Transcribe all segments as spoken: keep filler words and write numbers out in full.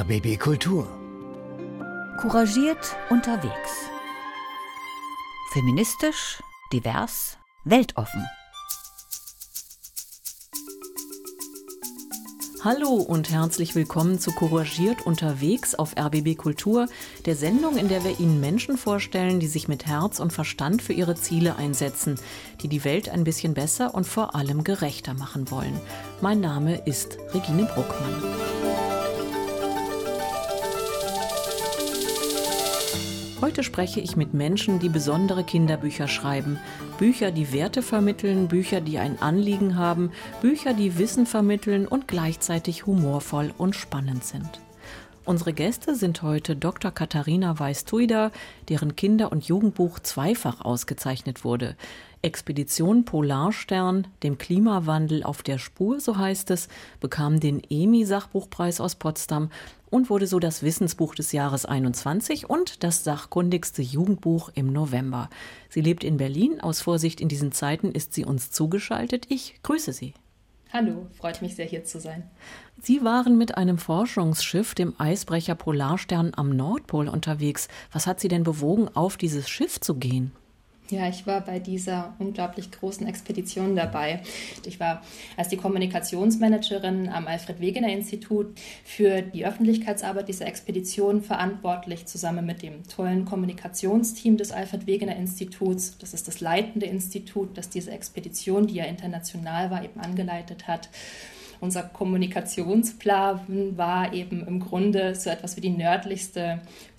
R B B Kultur. Couragiert unterwegs. Feministisch, divers, weltoffen. Hallo und herzlich willkommen zu Couragiert unterwegs auf R B B Kultur, der Sendung, in der wir Ihnen Menschen vorstellen, die sich mit Herz und Verstand für ihre Ziele einsetzen, die die Welt ein bisschen besser und vor allem gerechter machen wollen. Mein Name ist Regine Bruckmann. Heute spreche ich mit Menschen, die besondere Kinderbücher schreiben. Bücher, die Werte vermitteln, Bücher, die ein Anliegen haben, Bücher, die Wissen vermitteln und gleichzeitig humorvoll und spannend sind. Unsere Gäste sind heute Doktor Katharina Weiß-Tuida, deren Kinder- und Jugendbuch zweifach ausgezeichnet wurde. Expedition Polarstern, dem Klimawandel auf der Spur, so heißt es, bekam den E M I-Sachbuchpreis aus Potsdam und wurde so das Wissensbuch des Jahres einundzwanzig und das sachkundigste Jugendbuch im November. Sie lebt in Berlin. Aus Vorsicht in diesen Zeiten ist sie uns zugeschaltet. Ich grüße Sie. Hallo, freut mich sehr, hier zu sein. Sie waren mit einem Forschungsschiff, dem Eisbrecher Polarstern, am Nordpol unterwegs. Was hat Sie denn bewogen, auf dieses Schiff zu gehen? Ja, ich war bei dieser unglaublich großen Expedition dabei. Ich war als die Kommunikationsmanagerin am Alfred-Wegener-Institut für die Öffentlichkeitsarbeit dieser Expedition verantwortlich, zusammen mit dem tollen Kommunikationsteam des Alfred-Wegener-Instituts. Das ist das leitende Institut, das diese Expedition, die ja international war, eben angeleitet hat. Unser Kommunikationsplan war eben im Grunde so etwas wie die nördlichste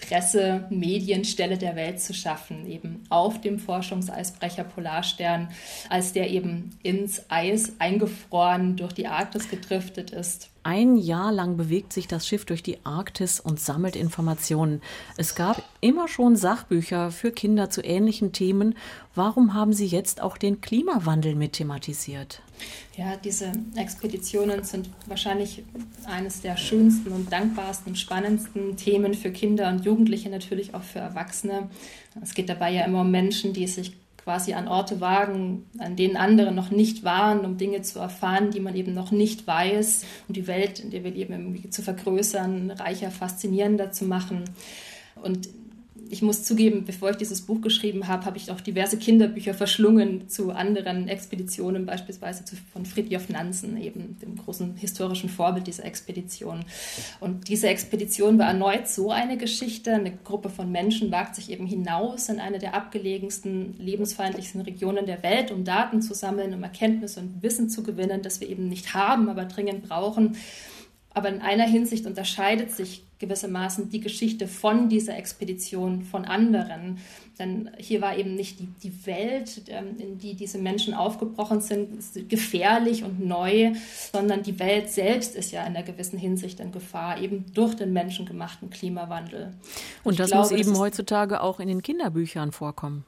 Presse-Medienstelle der Welt zu schaffen, eben auf dem Forschungseisbrecher Polarstern, als der eben ins Eis eingefroren durch die Arktis gedriftet ist. Ein Jahr lang bewegt sich das Schiff durch die Arktis und sammelt Informationen. Es gab immer schon Sachbücher für Kinder zu ähnlichen Themen. Warum haben Sie jetzt auch den Klimawandel mit thematisiert? Ja, diese Expeditionen sind wahrscheinlich eines der schönsten und dankbarsten und spannendsten Themen für Kinder und Jugendliche, natürlich auch für Erwachsene. Es geht dabei ja immer um Menschen, die sich quasi an Orte wagen, an denen andere noch nicht waren, um Dinge zu erfahren, die man eben noch nicht weiß, und die Welt, in der wir leben, irgendwie zu vergrößern, reicher, faszinierender zu machen. Und ich muss zugeben, bevor ich dieses Buch geschrieben habe, habe ich auch diverse Kinderbücher verschlungen zu anderen Expeditionen, beispielsweise zu, von Fridtjof Nansen, eben dem großen historischen Vorbild dieser Expedition. Und diese Expedition war erneut so eine Geschichte. Eine Gruppe von Menschen wagt sich eben hinaus in eine der abgelegensten, lebensfeindlichsten Regionen der Welt, um Daten zu sammeln, um Erkenntnisse und Wissen zu gewinnen, das wir eben nicht haben, aber dringend brauchen. Aber in einer Hinsicht unterscheidet sich gewissermaßen die Geschichte von dieser Expedition von anderen. Denn hier war eben nicht die, die Welt, in die diese Menschen aufgebrochen sind, gefährlich und neu, sondern die Welt selbst ist ja in einer gewissen Hinsicht in Gefahr, eben durch den menschengemachten Klimawandel. Und ich das glaube, muss eben das heutzutage auch in den Kinderbüchern vorkommen.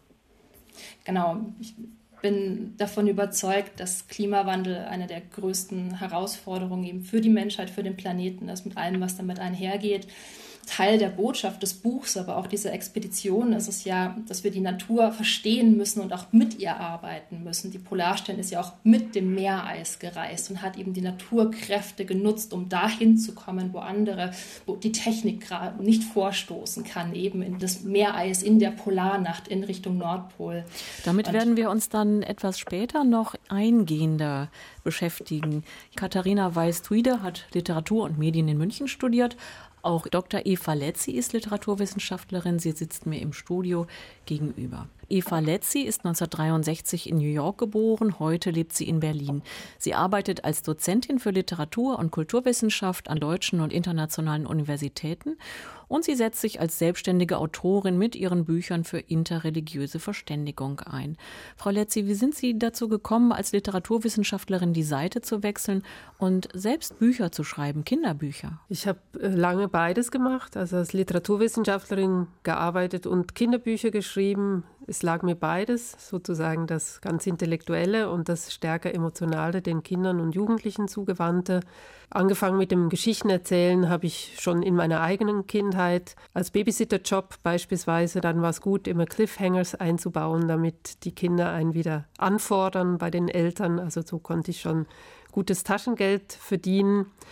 Genau. Ich bin davon überzeugt, dass Klimawandel eine der größten Herausforderungen eben für die Menschheit, für den Planeten ist, mit allem, was damit einhergeht. Teil der Botschaft des Buchs, aber auch dieser Expedition ist es ja, dass wir die Natur verstehen müssen und auch mit ihr arbeiten müssen. Die Polarstern ist ja auch mit dem Meereis gereist und hat eben die Naturkräfte genutzt, um dahin zu kommen, wo andere, wo die Technik gerade nicht vorstoßen kann, eben in das Meereis in der Polarnacht in Richtung Nordpol. Damit und werden wir uns dann etwas später noch eingehender beschäftigen. Katharina Weiß-Tuida hat Literatur und Medien in München studiert. Auch Doktor Eva Letzi ist Literaturwissenschaftlerin. Sie sitzt mir im Studio gegenüber. Eva Letzi ist neunzehnhundertdreiundsechzig in New York geboren. Heute lebt sie in Berlin. Sie arbeitet als Dozentin für Literatur- und Kulturwissenschaft an deutschen und internationalen Universitäten. Und sie setzt sich als selbstständige Autorin mit ihren Büchern für interreligiöse Verständigung ein. Frau Letzi, wie sind Sie dazu gekommen, als Literaturwissenschaftlerin die Seite zu wechseln und selbst Bücher zu schreiben, Kinderbücher? Ich habe lange beides gemacht, also als Literaturwissenschaftlerin gearbeitet und Kinderbücher geschrieben. Es lag mir beides, sozusagen das ganz Intellektuelle und das stärker Emotionale den Kindern und Jugendlichen zugewandte. Angefangen mit dem Geschichtenerzählen habe ich schon in meiner eigenen Kindheit als Babysitterjob beispielsweise. Dann war es gut, immer Cliffhangers einzubauen, damit die Kinder einen wieder anfordern bei den Eltern. Also so konnte ich schon gutes Taschengeld verdienen.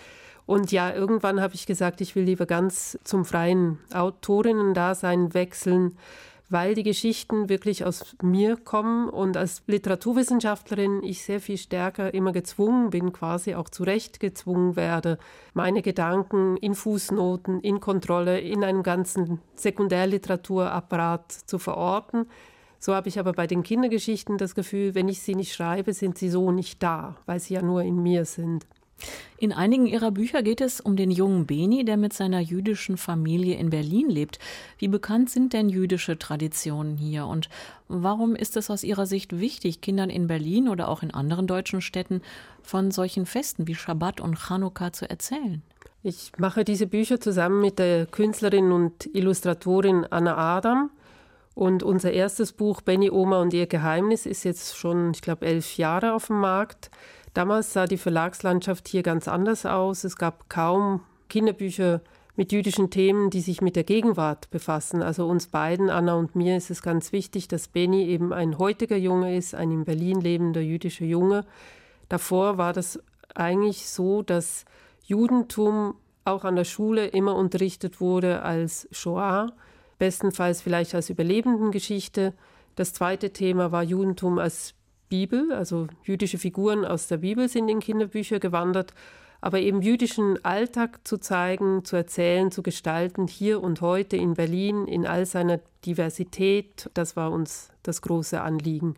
Und ja, irgendwann habe ich gesagt, ich will lieber ganz zum freien Autorinnen-Dasein wechseln, weil die Geschichten wirklich aus mir kommen und als Literaturwissenschaftlerin ich sehr viel stärker immer gezwungen bin, quasi auch zurecht gezwungen werde, meine Gedanken in Fußnoten, in Kontrolle, in einem ganzen Sekundärliteraturapparat zu verorten. So habe ich aber bei den Kindergeschichten das Gefühl, wenn ich sie nicht schreibe, sind sie so nicht da, weil sie ja nur in mir sind. In einigen ihrer Bücher geht es um den jungen Beni, der mit seiner jüdischen Familie in Berlin lebt. Wie bekannt sind denn jüdische Traditionen hier? Und warum ist es aus Ihrer Sicht wichtig, Kindern in Berlin oder auch in anderen deutschen Städten von solchen Festen wie Schabbat und Chanukka zu erzählen? Ich mache diese Bücher zusammen mit der Künstlerin und Illustratorin Anna Adam. Und unser erstes Buch, Beni, Oma und ihr Geheimnis, ist jetzt schon, ich glaube, elf Jahre auf dem Markt. Damals sah die Verlagslandschaft hier ganz anders aus. Es gab kaum Kinderbücher mit jüdischen Themen, die sich mit der Gegenwart befassen. Also uns beiden, Anna und mir, ist es ganz wichtig, dass Beni eben ein heutiger Junge ist, ein in Berlin lebender jüdischer Junge. Davor war das eigentlich so, dass Judentum auch an der Schule immer unterrichtet wurde als Shoah, bestenfalls vielleicht als Überlebendengeschichte. Das zweite Thema war Judentum als Bibel, also jüdische Figuren aus der Bibel sind in Kinderbücher gewandert, aber eben jüdischen Alltag zu zeigen, zu erzählen, zu gestalten, hier und heute in Berlin in all seiner Diversität, das war uns das große Anliegen.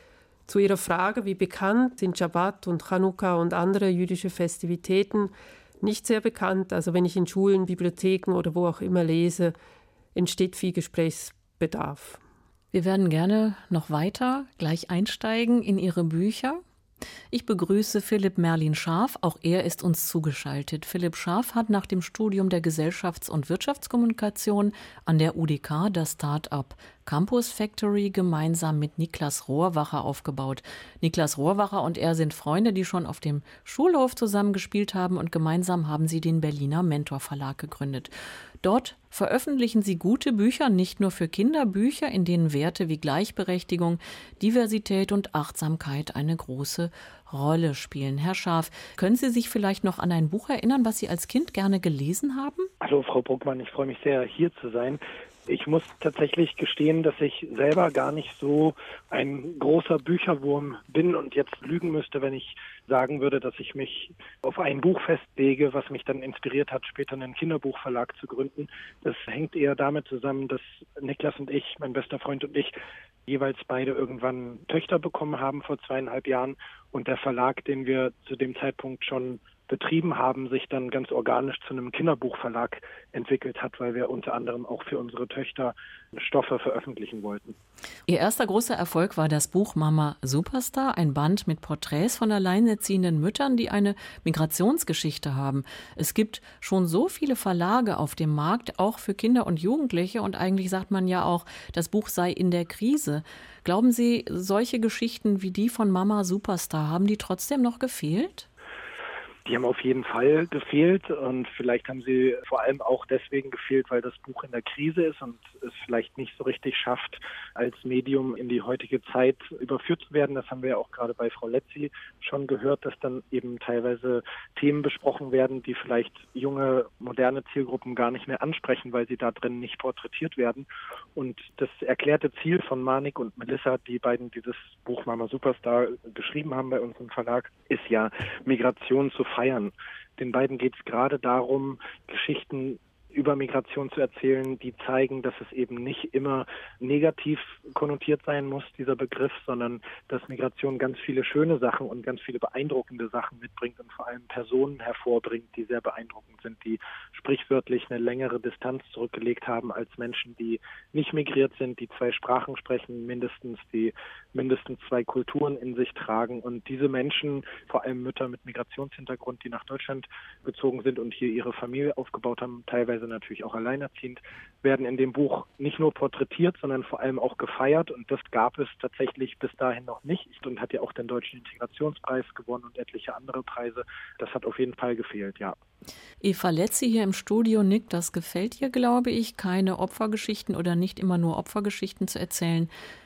Zu Ihrer Frage, wie bekannt sind Schabbat und Chanukka und andere jüdische Festivitäten, nicht sehr bekannt. Also wenn ich in Schulen, Bibliotheken oder wo auch immer lese, entsteht viel Gesprächsbedarf. Wir werden gerne noch weiter gleich einsteigen in Ihre Bücher. Ich begrüße Philipp Merlin-Scharf, auch er ist uns zugeschaltet. Philipp Scharf hat nach dem Studium der Gesellschafts- und Wirtschaftskommunikation an der U D K das Start-up Campus Factory gemeinsam mit Niklas Rohrwacher aufgebaut. Niklas Rohrwacher und er sind Freunde, die schon auf dem Schulhof zusammen gespielt haben und gemeinsam haben sie den Berliner Mentor Verlag gegründet. Dort veröffentlichen sie gute Bücher, nicht nur für Kinder, Bücher, in denen Werte wie Gleichberechtigung, Diversität und Achtsamkeit eine große Rolle spielen. Herr Scharf, können Sie sich vielleicht noch an ein Buch erinnern, was Sie als Kind gerne gelesen haben? Hallo Frau Bruckmann, ich freue mich sehr, hier zu sein. Ich muss tatsächlich gestehen, dass ich selber gar nicht so ein großer Bücherwurm bin und jetzt lügen müsste, wenn ich sagen würde, dass ich mich auf ein Buch festlege, was mich dann inspiriert hat, später einen Kinderbuchverlag zu gründen. Das hängt eher damit zusammen, dass Niklas und ich, mein bester Freund und ich, jeweils beide irgendwann Töchter bekommen haben vor zweieinhalb Jahren und der Verlag, den wir zu dem Zeitpunkt schon betrieben haben, sich dann ganz organisch zu einem Kinderbuchverlag entwickelt hat, weil wir unter anderem auch für unsere Töchter Stoffe veröffentlichen wollten. Ihr erster großer Erfolg war das Buch Mama Superstar, ein Band mit Porträts von alleinerziehenden Müttern, die eine Migrationsgeschichte haben. Es gibt schon so viele Verlage auf dem Markt, auch für Kinder und Jugendliche, und eigentlich sagt man ja auch, das Buch sei in der Krise. Glauben Sie, solche Geschichten wie die von Mama Superstar, haben die trotzdem noch gefehlt? Die haben auf jeden Fall gefehlt und vielleicht haben sie vor allem auch deswegen gefehlt, weil das Buch in der Krise ist und es vielleicht nicht so richtig schafft, als Medium in die heutige Zeit überführt zu werden. Das haben wir ja auch gerade bei Frau Letzi schon gehört, dass dann eben teilweise Themen besprochen werden, die vielleicht junge, moderne Zielgruppen gar nicht mehr ansprechen, weil sie da drin nicht porträtiert werden. Und das erklärte Ziel von Manik und Melissa, die beiden dieses Buch Mama Superstar geschrieben haben bei uns im Verlag, ist ja Migration zu feiern. Den beiden geht es gerade darum, Geschichten über Migration zu erzählen, die zeigen, dass es eben nicht immer negativ konnotiert sein muss, dieser Begriff, sondern dass Migration ganz viele schöne Sachen und ganz viele beeindruckende Sachen mitbringt und vor allem Personen hervorbringt, die sehr beeindruckend sind, die sprichwörtlich eine längere Distanz zurückgelegt haben als Menschen, die nicht migriert sind, die zwei Sprachen sprechen, mindestens, die mindestens zwei Kulturen in sich tragen. Und diese Menschen, vor allem Mütter mit Migrationshintergrund, die nach Deutschland gezogen sind und hier ihre Familie aufgebaut haben, teilweise natürlich auch alleinerziehend, werden in dem Buch nicht nur porträtiert, sondern vor allem auch gefeiert. Und das gab es tatsächlich bis dahin noch nicht. Und hat ja auch den Deutschen Integrationspreis gewonnen und etliche andere Preise. Das hat auf jeden Fall gefehlt, ja. Eva Letzi hier im Studio nickt, das gefällt ihr, glaube ich, keine Opfergeschichten oder nicht immer nur Opfergeschichten zu erzählen.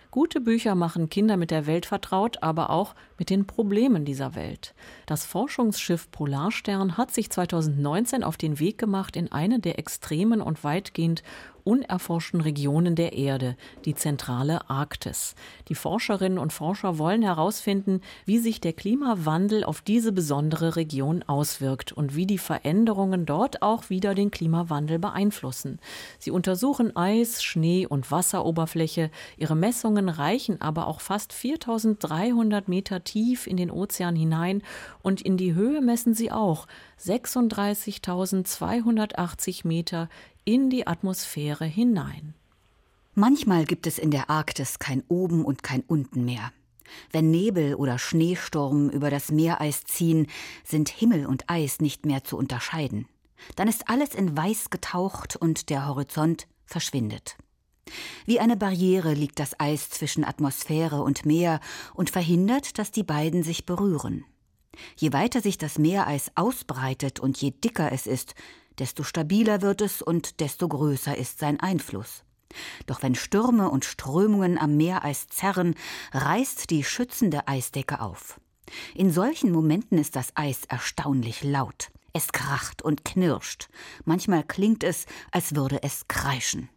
Gute Bücher machen Kinder mit der Welt vertraut, aber auch mit den Problemen dieser Welt. Das Forschungsschiff Polarstern hat sich zweitausendneunzehn auf den Weg gemacht in eine der extremen und weitgehend unerforschten Regionen der Erde, die zentrale Arktis. Die Forscherinnen und Forscher wollen herausfinden, wie sich der Klimawandel auf diese besondere Region auswirkt und wie die Veränderungen dort auch wieder den Klimawandel beeinflussen. Sie untersuchen Eis, Schnee und Wasseroberfläche. Ihre Messungen reichen aber auch fast viertausenddreihundert Meter tief in den Ozean hinein und in die Höhe messen sie auch sechsunddreißigtausendzweihundertachtzig Meter in die Atmosphäre hinein. Manchmal gibt es in der Arktis kein Oben und kein Unten mehr. Wenn Nebel oder Schneesturm über das Meereis ziehen, sind Himmel und Eis nicht mehr zu unterscheiden. Dann ist alles in Weiß getaucht und der Horizont verschwindet. Wie eine Barriere liegt das Eis zwischen Atmosphäre und Meer und verhindert, dass die beiden sich berühren. Je weiter sich das Meereis ausbreitet und je dicker es ist, desto stabiler wird es und desto größer ist sein Einfluss. Doch wenn Stürme und Strömungen am Meereis zerren, reißt die schützende Eisdecke auf. In solchen Momenten ist das Eis erstaunlich laut. Es kracht und knirscht. Manchmal klingt es, als würde es kreischen.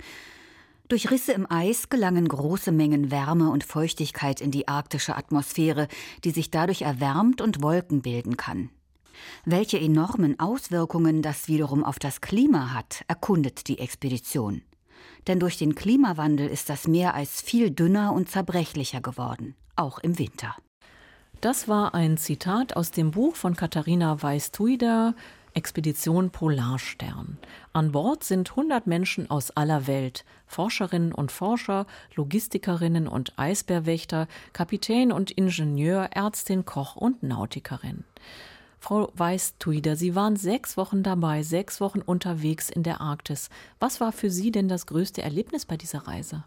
Durch Risse im Eis gelangen große Mengen Wärme und Feuchtigkeit in die arktische Atmosphäre, die sich dadurch erwärmt und Wolken bilden kann. Welche enormen Auswirkungen das wiederum auf das Klima hat, erkundet die Expedition. Denn durch den Klimawandel ist das Meereis viel dünner und zerbrechlicher geworden, auch im Winter. Das war ein Zitat aus dem Buch von Katharina Weiss-Tuida, Expedition Polarstern. An Bord sind hundert Menschen aus aller Welt, Forscherinnen und Forscher, Logistikerinnen und Eisbärwächter, Kapitän und Ingenieur, Ärztin, Koch und Nautikerin. Frau Weiss-Tuida, Sie waren sechs Wochen dabei, sechs Wochen unterwegs in der Arktis. Was war für Sie denn das größte Erlebnis bei dieser Reise?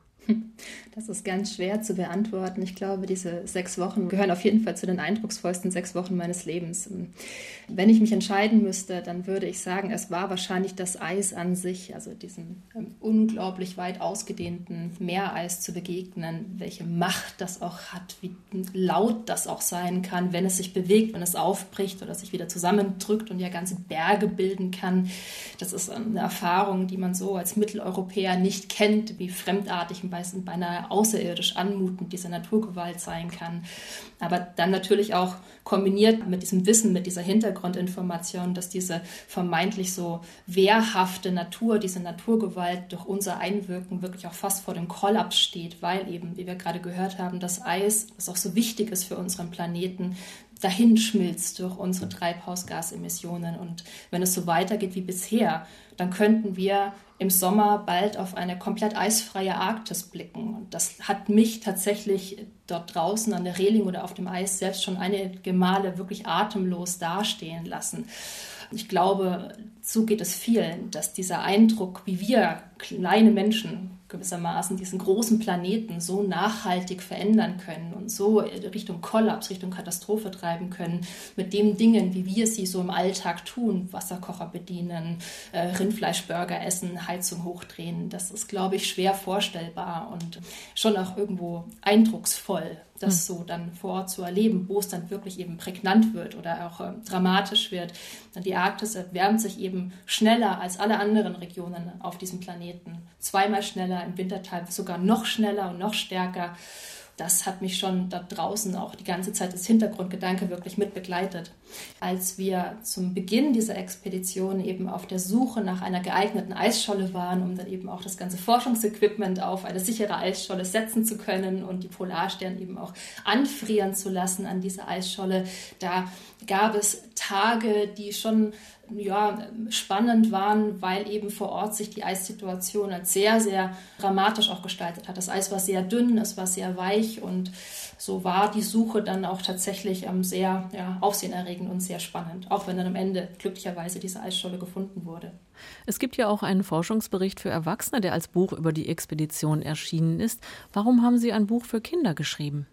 Das ist ganz schwer zu beantworten. Ich glaube, diese sechs Wochen gehören auf jeden Fall zu den eindrucksvollsten sechs Wochen meines Lebens. Wenn ich mich entscheiden müsste, dann würde ich sagen, es war wahrscheinlich das Eis an sich, also diesem unglaublich weit ausgedehnten Meereis zu begegnen, welche Macht das auch hat, wie laut das auch sein kann, wenn es sich bewegt, wenn es aufbricht oder sich wieder zusammendrückt und ja ganze Berge bilden kann. Das ist eine Erfahrung, die man so als Mitteleuropäer nicht kennt, wie fremdartig und beinahe außerirdisch anmutend diese Naturgewalt sein kann. Aber dann natürlich auch kombiniert mit diesem Wissen, mit dieser Hintergrundinformation, dass diese vermeintlich so wehrhafte Natur, diese Naturgewalt durch unser Einwirken wirklich auch fast vor dem Kollaps steht, weil eben, wie wir gerade gehört haben, das Eis, das auch so wichtig ist für unseren Planeten, dahin schmilzt durch unsere Treibhausgasemissionen. Und wenn es so weitergeht wie bisher, dann könnten wir im Sommer bald auf eine komplett eisfreie Arktis blicken. Und das hat mich tatsächlich dort draußen an der Reling oder auf dem Eis selbst schon einige Male wirklich atemlos dastehen lassen. Ich glaube, so geht es vielen, dass dieser Eindruck, wie wir kleine Menschen gewissermaßen diesen großen Planeten so nachhaltig verändern können und so Richtung Kollaps, Richtung Katastrophe treiben können, mit den Dingen, wie wir sie so im Alltag tun, Wasserkocher bedienen, äh, Rindfleischburger essen, Heizung hochdrehen, das ist, glaube ich, schwer vorstellbar und schon auch irgendwo eindrucksvoll, das so dann vor Ort zu erleben, wo es dann wirklich eben prägnant wird oder auch äh, dramatisch wird. Die Arktis erwärmt sich eben schneller als alle anderen Regionen auf diesem Planeten. Zweimal schneller, im Winterteil sogar noch schneller und noch stärker. Das hat mich schon da draußen auch die ganze Zeit als Hintergrundgedanke wirklich mit begleitet. Als wir zum Beginn dieser Expedition eben auf der Suche nach einer geeigneten Eisscholle waren, um dann eben auch das ganze Forschungsequipment auf eine sichere Eisscholle setzen zu können und die Polarstern eben auch anfrieren zu lassen an dieser Eisscholle, da gab es Tage, die schon ja, spannend waren, weil eben vor Ort sich die Eissituation als sehr, sehr dramatisch auch gestaltet hat. Das Eis war sehr dünn, es war sehr weich und so war die Suche dann auch tatsächlich ähm, sehr ja, aufsehenerregend und sehr spannend, auch wenn dann am Ende glücklicherweise diese Eisscholle gefunden wurde. Es gibt ja auch einen Forschungsbericht für Erwachsene, der als Buch über die Expedition erschienen ist. Warum haben Sie ein Buch für Kinder geschrieben?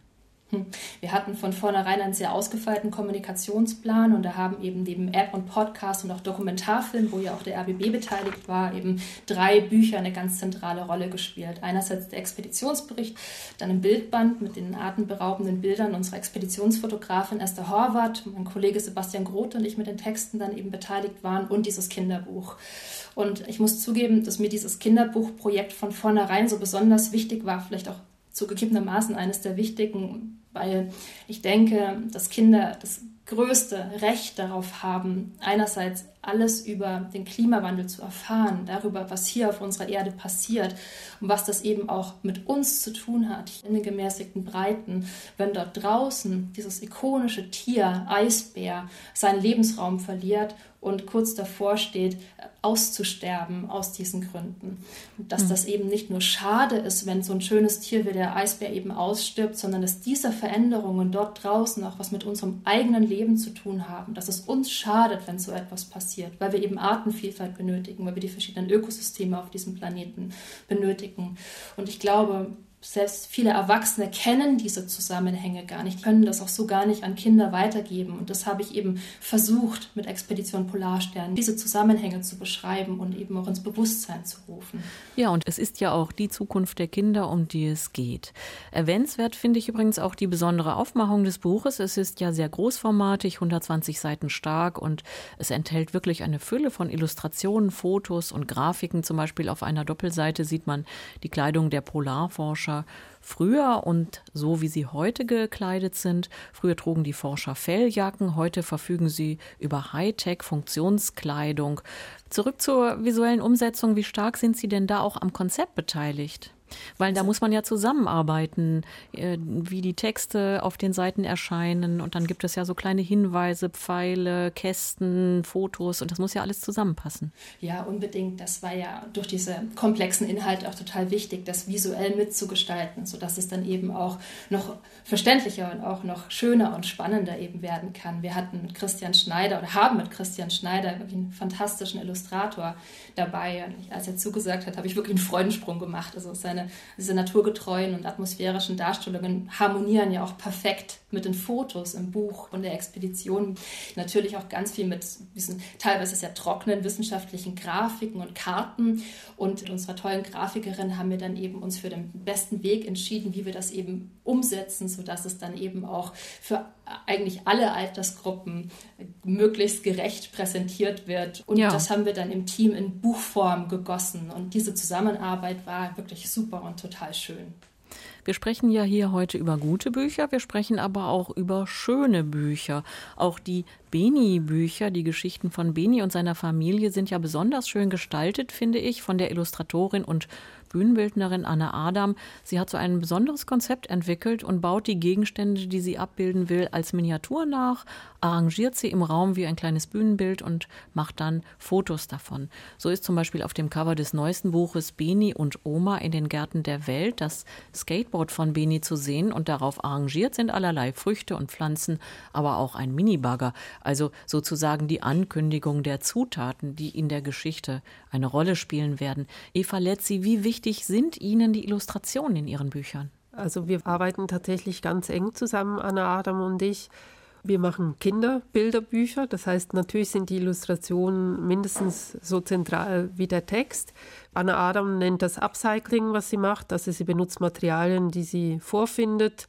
Wir hatten von vornherein einen sehr ausgefeilten Kommunikationsplan und da haben eben neben App und Podcast und auch Dokumentarfilm, wo ja auch der R B B beteiligt war, eben drei Bücher eine ganz zentrale Rolle gespielt. Einerseits der Expeditionsbericht, dann ein Bildband mit den atemberaubenden Bildern unserer Expeditionsfotografin Esther Horvath, mein Kollege Sebastian Groth und ich mit den Texten dann eben beteiligt waren und dieses Kinderbuch. Und ich muss zugeben, dass mir dieses Kinderbuchprojekt von vornherein so besonders wichtig war, vielleicht auch zugegebenermaßen eines der wichtigen, weil ich denke, dass Kinder das größte Recht darauf haben, einerseits alles über den Klimawandel zu erfahren, darüber, was hier auf unserer Erde passiert und was das eben auch mit uns zu tun hat, in den gemäßigten Breiten, wenn dort draußen dieses ikonische Tier, Eisbär, seinen Lebensraum verliert und kurz davor steht, auszusterben aus diesen Gründen. Und dass das eben nicht nur schade ist, wenn so ein schönes Tier wie der Eisbär eben ausstirbt, sondern dass diese Veränderungen dort draußen auch was mit unserem eigenen Leben zu tun haben, dass es uns schadet, wenn so etwas passiert, weil wir eben Artenvielfalt benötigen, weil wir die verschiedenen Ökosysteme auf diesem Planeten benötigen. Und ich glaube, selbst viele Erwachsene kennen diese Zusammenhänge gar nicht, können das auch so gar nicht an Kinder weitergeben. Und das habe ich eben versucht, mit Expedition Polarstern diese Zusammenhänge zu beschreiben und eben auch ins Bewusstsein zu rufen. Ja, und es ist ja auch die Zukunft der Kinder, um die es geht. Erwähnenswert finde ich übrigens auch die besondere Aufmachung des Buches. Es ist ja sehr großformatig, hundertzwanzig Seiten stark und es enthält wirklich eine Fülle von Illustrationen, Fotos und Grafiken. Zum Beispiel auf einer Doppelseite sieht man die Kleidung der Polarforscher früher und so wie sie heute gekleidet sind. Früher trugen die Forscher Felljacken, heute verfügen sie über Hightech-Funktionskleidung. Zurück zur visuellen Umsetzung. Wie stark sind Sie denn da auch am Konzept beteiligt? Weil da muss man ja zusammenarbeiten, wie die Texte auf den Seiten erscheinen. Und dann gibt es ja so kleine Hinweise, Pfeile, Kästen, Fotos. Und das muss ja alles zusammenpassen. Ja, unbedingt. Das war ja durch diese komplexen Inhalte auch total wichtig, das visuell mitzugestalten, sodass es dann eben auch noch verständlicher und auch noch schöner und spannender eben werden kann. Wir hatten mit Christian Schneider oder haben mit Christian Schneider wirklich einen fantastischen Illustrator dabei. Und als er zugesagt hat, habe ich wirklich einen Freudensprung gemacht. Also seine Diese naturgetreuen und atmosphärischen Darstellungen harmonieren ja auch perfekt mit den Fotos im Buch und der Expedition. Natürlich auch ganz viel mit diesen teilweise sehr trockenen wissenschaftlichen Grafiken und Karten. Und mit unserer tollen Grafikerin haben wir dann eben uns für den besten Weg entschieden, wie wir das eben umsetzen, sodass es dann eben auch für eigentlich alle Altersgruppen möglichst gerecht präsentiert wird. Und ja. Das haben wir dann im Team in Buchform gegossen. Und diese Zusammenarbeit war wirklich super und total schön. Wir sprechen ja hier heute über gute Bücher, wir sprechen aber auch über schöne Bücher. Auch die Beni-Bücher, die Geschichten von Beni und seiner Familie sind ja besonders schön gestaltet, finde ich, von der Illustratorin und Bühnenbildnerin Anne Adam. Sie hat so ein besonderes Konzept entwickelt und baut die Gegenstände, die sie abbilden will, als Miniatur nach, arrangiert sie im Raum wie ein kleines Bühnenbild und macht dann Fotos davon. So ist zum Beispiel auf dem Cover des neuesten Buches Beni und Oma in den Gärten der Welt das Skateboard von Beni zu sehen und darauf arrangiert sind allerlei Früchte und Pflanzen, aber auch ein Minibagger, also sozusagen die Ankündigung der Zutaten, die in der Geschichte eine Rolle spielen werden. Eva Letzi, wie wichtig sind Ihnen die Illustrationen in Ihren Büchern? Also wir arbeiten tatsächlich ganz eng zusammen, Anne Adam und ich. Wir machen Kinderbilderbücher, das heißt, natürlich sind die Illustrationen mindestens so zentral wie der Text. Anne Adam nennt das Upcycling, was sie macht, also sie benutzt Materialien, die sie vorfindet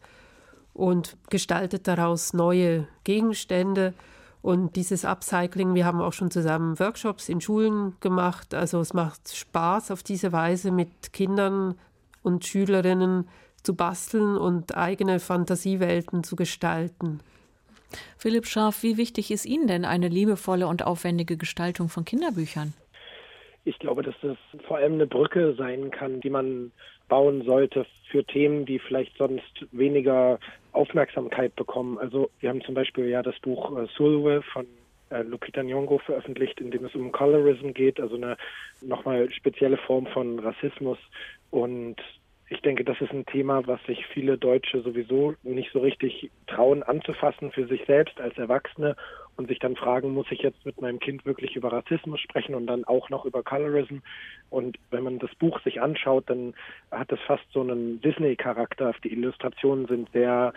und gestaltet daraus neue Gegenstände. Und dieses Upcycling, wir haben auch schon zusammen Workshops in Schulen gemacht, also es macht Spaß, auf diese Weise mit Kindern und Schülerinnen zu basteln und eigene Fantasiewelten zu gestalten. Philipp Scharf, wie wichtig ist Ihnen denn eine liebevolle und aufwendige Gestaltung von Kinderbüchern? Ich glaube, dass das vor allem eine Brücke sein kann, die man bauen sollte für Themen, die vielleicht sonst weniger Aufmerksamkeit bekommen. Also wir haben zum Beispiel ja das Buch äh, Sulwe von äh, Lupita Nyong'o veröffentlicht, in dem es um Colorism geht, also eine nochmal spezielle Form von Rassismus. Und ich denke, das ist ein Thema, was sich viele Deutsche sowieso nicht so richtig trauen anzufassen für sich selbst als Erwachsene und sich dann fragen, muss ich jetzt mit meinem Kind wirklich über Rassismus sprechen und dann auch noch über Colorism? Und wenn man das Buch sich anschaut, dann hat es fast so einen Disney-Charakter. Die Illustrationen sind sehr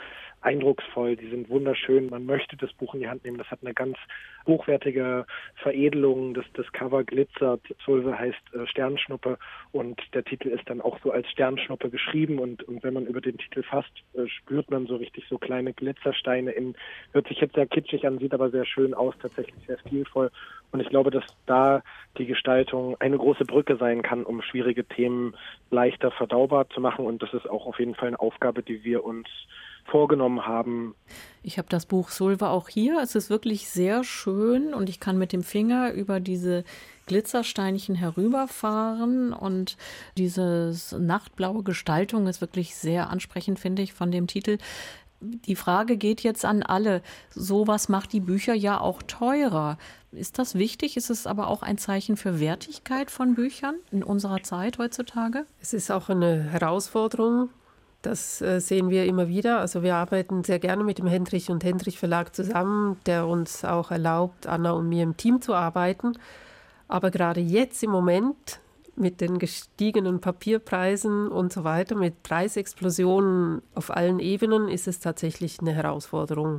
eindrucksvoll, die sind wunderschön. Man möchte das Buch in die Hand nehmen. Das hat eine ganz hochwertige Veredelung. Das, das Cover glitzert. Sulwe heißt äh, Sternschnuppe und der Titel ist dann auch so als Sternschnuppe geschrieben. Und, und wenn man über den Titel fasst, äh, spürt man so richtig so kleine Glitzersteine. In, hört sich jetzt sehr kitschig an, sieht aber sehr schön aus, tatsächlich sehr stilvoll. Und ich glaube, dass da die Gestaltung eine große Brücke sein kann, um schwierige Themen leichter verdaubar zu machen. Und das ist auch auf jeden Fall eine Aufgabe, die wir uns vorgenommen haben. Ich habe das Buch Sulwe auch hier. Es ist wirklich sehr schön und ich kann mit dem Finger über diese Glitzersteinchen herüberfahren und diese nachtblaue Gestaltung ist wirklich sehr ansprechend, finde ich, von dem Titel. Die Frage geht jetzt an alle. Sowas macht die Bücher ja auch teurer. Ist das wichtig? Ist es aber auch ein Zeichen für Wertigkeit von Büchern in unserer Zeit heutzutage? Es ist auch eine Herausforderung. Das äh, sehen wir immer wieder. Also wir arbeiten sehr gerne mit dem Hendrich und Hendrich Verlag zusammen, der uns auch erlaubt, Anna und mir im Team zu arbeiten. Aber gerade jetzt im Moment mit den gestiegenen Papierpreisen und so weiter, mit Preisexplosionen auf allen Ebenen, ist es tatsächlich eine Herausforderung,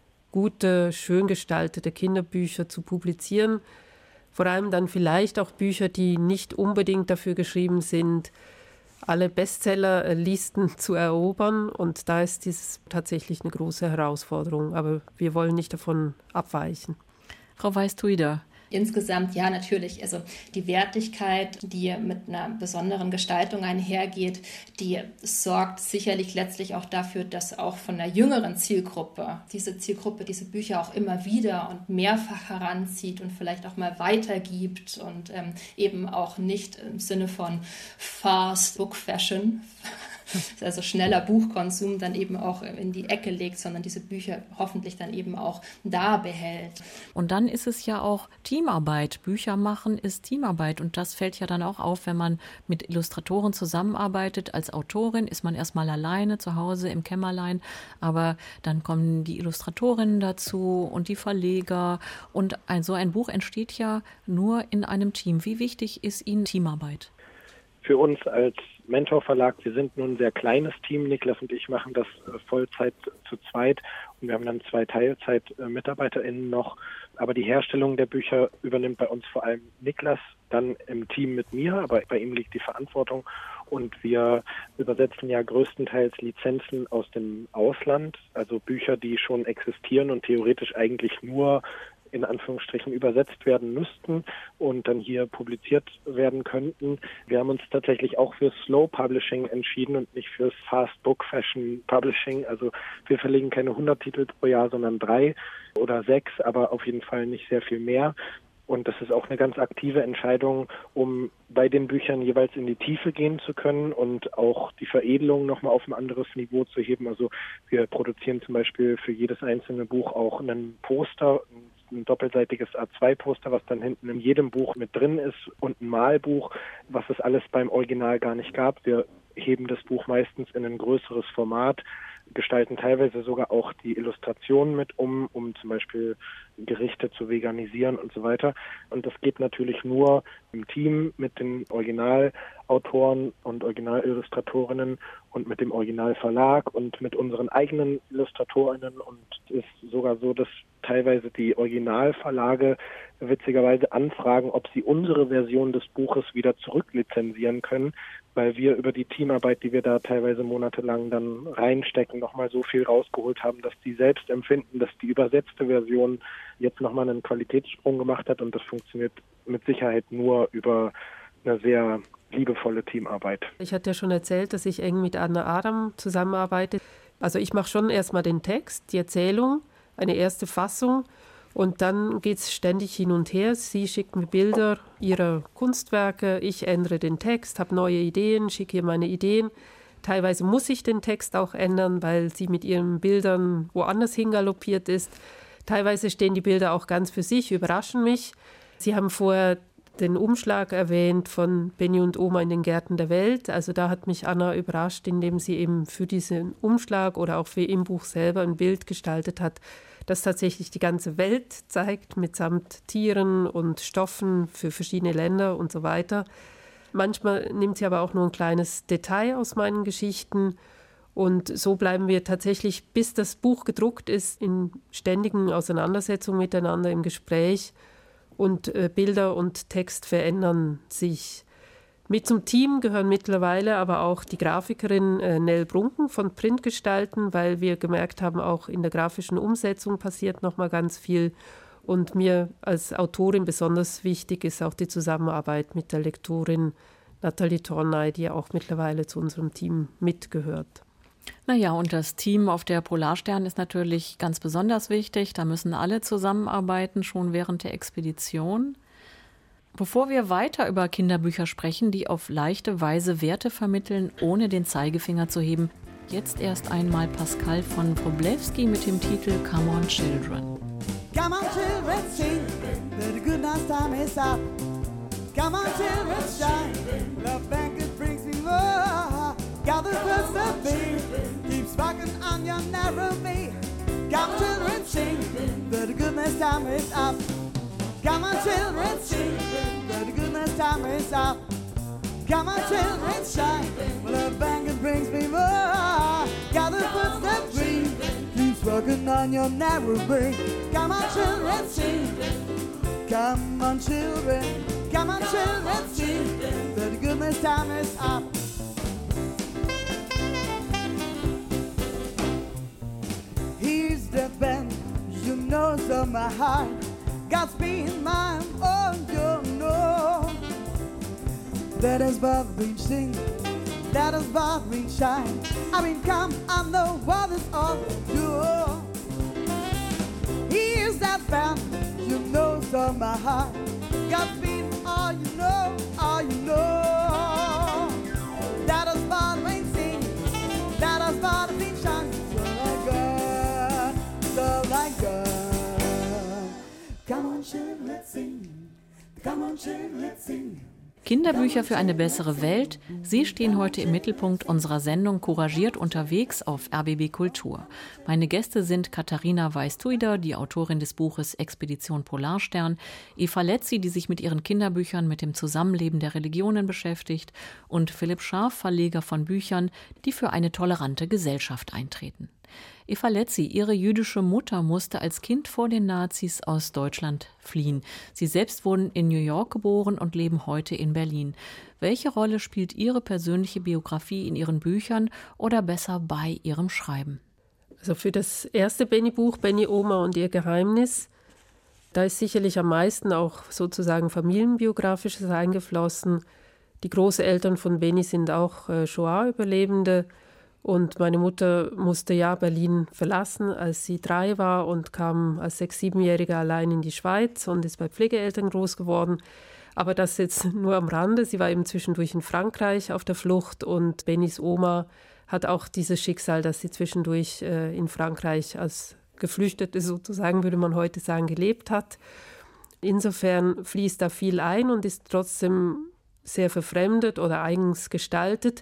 gute, schön gestaltete Kinderbücher zu publizieren. Vor allem dann vielleicht auch Bücher, die nicht unbedingt dafür geschrieben sind, alle Bestsellerlisten zu erobern. Und da ist dies tatsächlich eine große Herausforderung. Aber wir wollen nicht davon abweichen. Frau Weiß-Tuida. Insgesamt ja, natürlich. Also die Wertigkeit, die mit einer besonderen Gestaltung einhergeht, die sorgt sicherlich letztlich auch dafür, dass auch von der jüngeren Zielgruppe diese Zielgruppe diese Bücher auch immer wieder und mehrfach heranzieht und vielleicht auch mal weitergibt und ähm, eben auch nicht im Sinne von Fast Book Fashion, also schneller Buchkonsum, dann eben auch in die Ecke legt, sondern diese Bücher hoffentlich dann eben auch da behält. Und dann ist es ja auch Teamarbeit. Bücher machen ist Teamarbeit und das fällt ja dann auch auf, wenn man mit Illustratoren zusammenarbeitet. Als Autorin ist man erstmal alleine zu Hause im Kämmerlein, aber dann kommen die Illustratorinnen dazu und die Verleger und ein, so ein Buch entsteht ja nur in einem Team. Wie wichtig ist Ihnen Teamarbeit? Für uns als Mentor-Verlag, wir sind nun ein sehr kleines Team. Niklas und ich machen das äh, Vollzeit zu zweit und wir haben dann zwei Teilzeit-MitarbeiterInnen noch. Aber die Herstellung der Bücher übernimmt bei uns vor allem Niklas, dann im Team mit mir, aber bei ihm liegt die Verantwortung. Und wir übersetzen ja größtenteils Lizenzen aus dem Ausland, also Bücher, die schon existieren und theoretisch eigentlich nur in Anführungsstrichen übersetzt werden müssten und dann hier publiziert werden könnten. Wir haben uns tatsächlich auch für Slow Publishing entschieden und nicht für Fast Book Fashion Publishing. Also wir verlegen keine hundert Titel pro Jahr, sondern drei oder sechs, aber auf jeden Fall nicht sehr viel mehr. Und das ist auch eine ganz aktive Entscheidung, um bei den Büchern jeweils in die Tiefe gehen zu können und auch die Veredelung nochmal auf ein anderes Niveau zu heben. Also wir produzieren zum Beispiel für jedes einzelne Buch auch einen Poster, ein doppelseitiges A zwei Poster, was dann hinten in jedem Buch mit drin ist und ein Malbuch, was es alles beim Original gar nicht gab. Wir heben das Buch meistens in ein größeres Format, gestalten teilweise sogar auch die Illustrationen mit um, um zum Beispiel Gerichte zu veganisieren und so weiter. Und das geht natürlich nur im Team mit den Originalautoren und Originalillustratorinnen und mit dem Originalverlag und mit unseren eigenen Illustratorinnen. Und es ist sogar so, dass teilweise die Originalverlage witzigerweise anfragen, ob sie unsere Version des Buches wieder zurücklizenzieren können, weil wir über die Teamarbeit, die wir da teilweise monatelang dann reinstecken, nochmal so viel rausgeholt haben, dass die selbst empfinden, dass die übersetzte Version jetzt nochmal einen Qualitätssprung gemacht hat und das funktioniert mit Sicherheit nur über eine sehr liebevolle Teamarbeit. Ich hatte ja schon erzählt, dass ich eng mit Anna Adam zusammenarbeite. Also ich mache schon erstmal den Text, die Erzählung, eine erste Fassung und dann geht es ständig hin und her. Sie schickt mir Bilder ihrer Kunstwerke, ich ändere den Text, habe neue Ideen, schicke ihr meine Ideen. Teilweise muss ich den Text auch ändern, weil sie mit ihren Bildern woanders hingaloppiert ist. Teilweise stehen die Bilder auch ganz für sich, überraschen mich. Sie haben vorher den Umschlag erwähnt von Benny und Oma in den Gärten der Welt. Also da hat mich Anna überrascht, indem sie eben für diesen Umschlag oder auch für im Buch selber ein Bild gestaltet hat, das tatsächlich die ganze Welt zeigt, mitsamt Tieren und Stoffen für verschiedene Länder und so weiter. Manchmal nimmt sie aber auch nur ein kleines Detail aus meinen Geschichten Und so bleiben wir tatsächlich, bis das Buch gedruckt ist, in ständigen Auseinandersetzungen miteinander, im Gespräch. Und äh, Bilder und Text verändern sich. Mit zum Team gehören mittlerweile aber auch die Grafikerin äh, Nell Brunken von Printgestalten, weil wir gemerkt haben, auch in der grafischen Umsetzung passiert noch mal ganz viel. Und mir als Autorin besonders wichtig ist auch die Zusammenarbeit mit der Lektorin Nathalie Tornay, die ja auch mittlerweile zu unserem Team mitgehört. Naja, und das Team auf der Polarstern ist natürlich ganz besonders wichtig. Da müssen alle zusammenarbeiten, schon während der Expedition. Bevor wir weiter über Kinderbücher sprechen, die auf leichte Weise Werte vermitteln, ohne den Zeigefinger zu heben, jetzt erst einmal Pascal von Wroblewski mit dem Titel Come on Children. Come on children, sing, the good nice time is up. Come on children, shine, love banquet brings me more. Gather close the beat, keep sparking on your narrow way. Come on children, sing, the goodness time is up. Come on children, sing, the goodness time is up. Come on children, shine, well a banquet brings me more. Gather close the beat, keep sparking on your narrow way. Come on children, sing, come on children, come on children, sing, the goodness time is up. Here's the band, you know, so my heart God's being mine, oh, you know. That is what we sing, that is what we shine. I mean, come, I know what is all you. Here's that band, you know, so my heart God's being all you know, all you know. That is what we sing, that is what we shine. Like God. Come on, children, let's sing. Come on, children, let's sing. Kinderbücher für eine bessere Welt. Sie stehen heute im Mittelpunkt unserer Sendung Couragiert unterwegs auf R B B Kultur. Meine Gäste sind Katharina Weiß-Tuider, die Autorin des Buches Expedition Polarstern, Eva Letzi, die sich mit ihren Kinderbüchern mit dem Zusammenleben der Religionen beschäftigt, und Philipp Scharf, Verleger von Büchern, die für eine tolerante Gesellschaft eintreten. Eva Letzi, ihre jüdische Mutter musste als Kind vor den Nazis aus Deutschland fliehen. Sie selbst wurden in New York geboren und leben heute in Berlin. Welche Rolle spielt Ihre persönliche Biografie in Ihren Büchern oder besser bei Ihrem Schreiben? Also für das erste Benny-Buch, Benny, Oma und ihr Geheimnis, da ist sicherlich am meisten auch sozusagen familienbiografisches eingeflossen. Die Großeltern von Benny sind auch äh, Shoah-Überlebende. Und meine Mutter musste ja Berlin verlassen, als sie drei war, und kam als sechs-, siebenjährige allein in die Schweiz und ist bei Pflegeeltern groß geworden. Aber das jetzt nur am Rande. Sie war eben zwischendurch in Frankreich auf der Flucht, und Bennys Oma hat auch dieses Schicksal, dass sie zwischendurch äh, in Frankreich als Geflüchtete sozusagen, würde man heute sagen, gelebt hat. Insofern fließt da viel ein und ist trotzdem sehr verfremdet oder eigens gestaltet.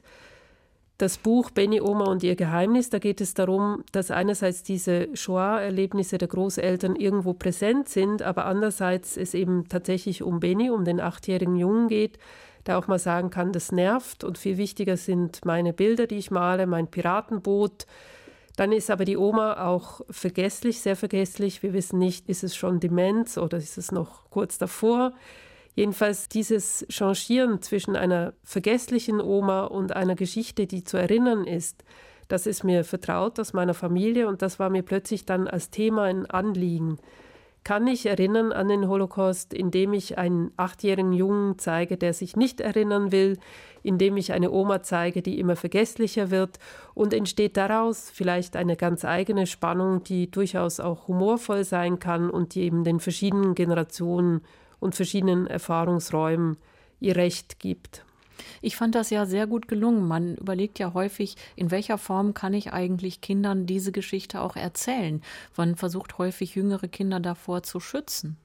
Das Buch Benny, Oma und ihr Geheimnis, da geht es darum, dass einerseits diese Shoah-Erlebnisse der Großeltern irgendwo präsent sind, aber andererseits es eben tatsächlich um Benny, um den achtjährigen Jungen geht, der auch mal sagen kann, das nervt, und viel wichtiger sind meine Bilder, die ich male, mein Piratenboot. Dann ist aber die Oma auch vergesslich, sehr vergesslich. Wir wissen nicht, ist es schon Demenz oder ist es noch kurz davor. Jedenfalls dieses Changieren zwischen einer vergesslichen Oma und einer Geschichte, die zu erinnern ist, das ist mir vertraut aus meiner Familie, und das war mir plötzlich dann als Thema ein Anliegen. Kann ich erinnern an den Holocaust, indem ich einen achtjährigen Jungen zeige, der sich nicht erinnern will, indem ich eine Oma zeige, die immer vergesslicher wird, und entsteht daraus vielleicht eine ganz eigene Spannung, die durchaus auch humorvoll sein kann und die eben den verschiedenen Generationen und verschiedenen Erfahrungsräumen ihr Recht gibt. Ich fand das ja sehr gut gelungen. Man überlegt ja häufig, in welcher Form kann ich eigentlich Kindern diese Geschichte auch erzählen. Man versucht häufig, jüngere Kinder davor zu schützen.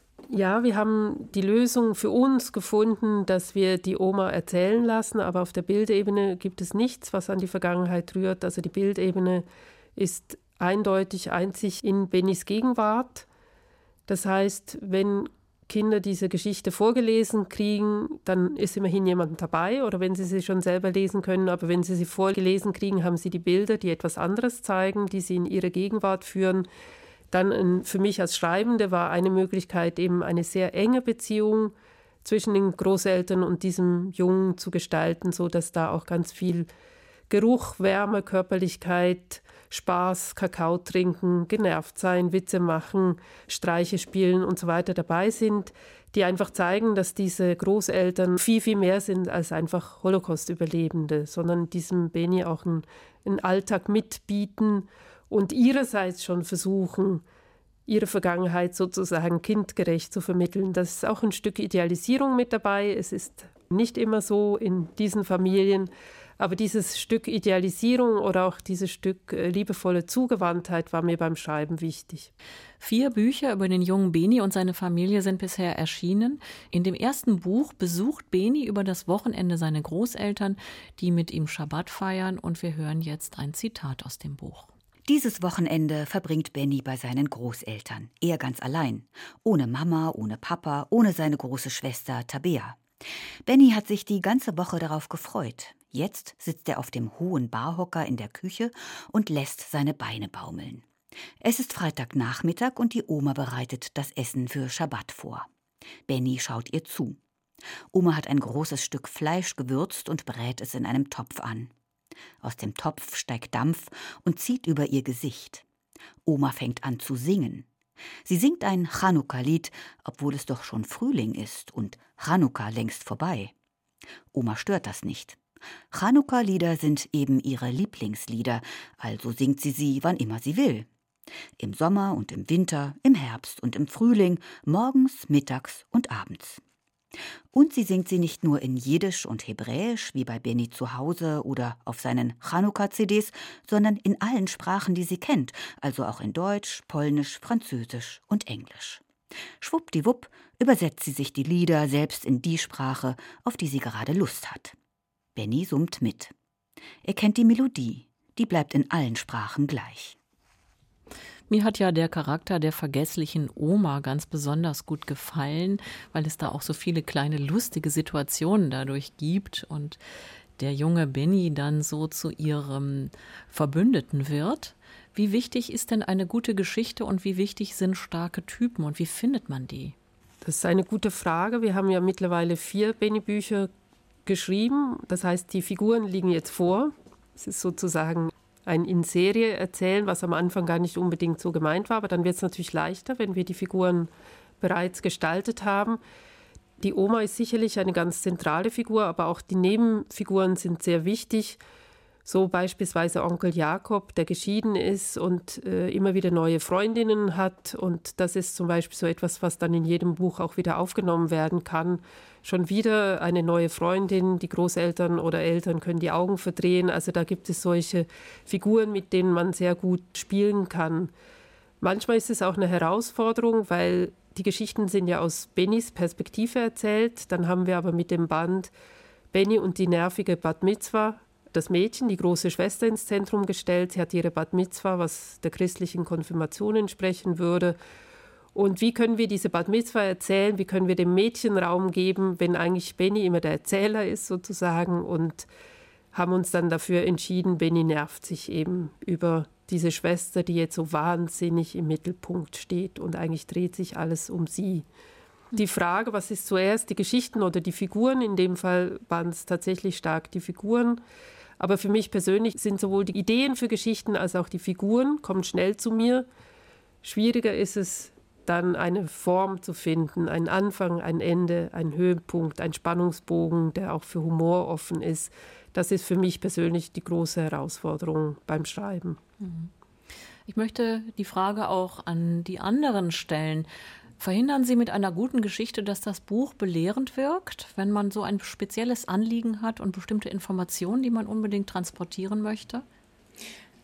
Ja, wir haben die Lösung für uns gefunden, dass wir die Oma erzählen lassen, aber auf der Bildebene gibt es nichts, was an die Vergangenheit rührt. Also die Bildebene ist eindeutig einzig in Bennys Gegenwart. Das heißt, wenn Kinder diese Geschichte vorgelesen kriegen, dann ist immerhin jemand dabei, oder wenn sie sie schon selber lesen können, aber wenn sie sie vorgelesen kriegen, haben sie die Bilder, die etwas anderes zeigen, die sie in ihre Gegenwart führen. Dann für mich als Schreibende war eine Möglichkeit, eben eine sehr enge Beziehung zwischen den Großeltern und diesem Jungen zu gestalten, sodass da auch ganz viel Geruch, Wärme, Körperlichkeit, Spaß, Kakao trinken, genervt sein, Witze machen, Streiche spielen und so weiter dabei sind, die einfach zeigen, dass diese Großeltern viel, viel mehr sind als einfach Holocaust-Überlebende, sondern diesem Benny auch einen, einen Alltag mitbieten und ihrerseits schon versuchen, ihre Vergangenheit sozusagen kindgerecht zu vermitteln. Das ist auch ein Stück Idealisierung mit dabei. Es ist nicht immer so in diesen Familien, aber dieses Stück Idealisierung oder auch dieses Stück liebevolle Zugewandtheit war mir beim Schreiben wichtig. Vier Bücher über den jungen Beni und seine Familie sind bisher erschienen. In dem ersten Buch besucht Beni über das Wochenende seine Großeltern, die mit ihm Schabbat feiern. Und wir hören jetzt ein Zitat aus dem Buch. Dieses Wochenende verbringt Benny bei seinen Großeltern. Er ganz allein. Ohne Mama, ohne Papa, ohne seine große Schwester Tabea. Benny hat sich die ganze Woche darauf gefreut. Jetzt sitzt er auf dem hohen Barhocker in der Küche und lässt seine Beine baumeln. Es ist Freitagnachmittag und die Oma bereitet das Essen für Schabbat vor. Benny schaut ihr zu. Oma hat ein großes Stück Fleisch gewürzt und brät es in einem Topf an. Aus dem Topf steigt Dampf und zieht über ihr Gesicht. Oma fängt an zu singen. Sie singt ein Chanukka-Lied, obwohl es doch schon Frühling ist und Chanukka längst vorbei. Oma stört das nicht. Chanukka-Lieder sind eben ihre Lieblingslieder, also singt sie sie, wann immer sie will. Im Sommer und im Winter, im Herbst und im Frühling, morgens, mittags und abends. Und sie singt sie nicht nur in Jiddisch und Hebräisch, wie bei Benny zu Hause oder auf seinen Chanukka-C Ds, sondern in allen Sprachen, die sie kennt, also auch in Deutsch, Polnisch, Französisch und Englisch. Schwuppdiwupp übersetzt sie sich die Lieder selbst in die Sprache, auf die sie gerade Lust hat. Benny summt mit. Er kennt die Melodie, die bleibt in allen Sprachen gleich. Mir hat ja der Charakter der vergesslichen Oma ganz besonders gut gefallen, weil es da auch so viele kleine lustige Situationen dadurch gibt und der junge Benny dann so zu ihrem Verbündeten wird. Wie wichtig ist denn eine gute Geschichte und wie wichtig sind starke Typen und wie findet man die? Das ist eine gute Frage. Wir haben ja mittlerweile vier Benny-Bücher geschrieben. Das heißt, die Figuren liegen jetzt vor. Es ist sozusagen ein in Serie erzählen, was am Anfang gar nicht unbedingt so gemeint war. Aber dann wird es natürlich leichter, wenn wir die Figuren bereits gestaltet haben. Die Oma ist sicherlich eine ganz zentrale Figur, aber auch die Nebenfiguren sind sehr wichtig. So beispielsweise Onkel Jakob, der geschieden ist und äh, immer wieder neue Freundinnen hat. Und das ist zum Beispiel so etwas, was dann in jedem Buch auch wieder aufgenommen werden kann. Schon wieder eine neue Freundin, die Großeltern oder Eltern können die Augen verdrehen. Also da gibt es solche Figuren, mit denen man sehr gut spielen kann. Manchmal ist es auch eine Herausforderung, weil die Geschichten sind ja aus Bennys Perspektive erzählt. Dann haben wir aber mit dem Band Benny und die nervige Bat Mitzwa das Mädchen, die große Schwester, ins Zentrum gestellt. Sie hat ihre Bat Mitzwa, was der christlichen Konfirmation entsprechen würde. Und wie können wir diese Bat Mitzwa erzählen? Wie können wir dem Mädchen Raum geben, wenn eigentlich Benny immer der Erzähler ist sozusagen? Und haben uns dann dafür entschieden, Benny nervt sich eben über diese Schwester, die jetzt so wahnsinnig im Mittelpunkt steht und eigentlich dreht sich alles um sie. Die Frage, was ist zuerst, die Geschichten oder die Figuren? In dem Fall waren es tatsächlich stark die Figuren. Aber für mich persönlich sind sowohl die Ideen für Geschichten als auch die Figuren, kommen schnell zu mir. Schwieriger ist es, dann eine Form zu finden, einen Anfang, ein Ende, einen Höhepunkt, einen Spannungsbogen, der auch für Humor offen ist. Das ist für mich persönlich die große Herausforderung beim Schreiben. Ich möchte die Frage auch an die anderen stellen. Verhindern Sie mit einer guten Geschichte, dass das Buch belehrend wirkt, wenn man so ein spezielles Anliegen hat und bestimmte Informationen, die man unbedingt transportieren möchte?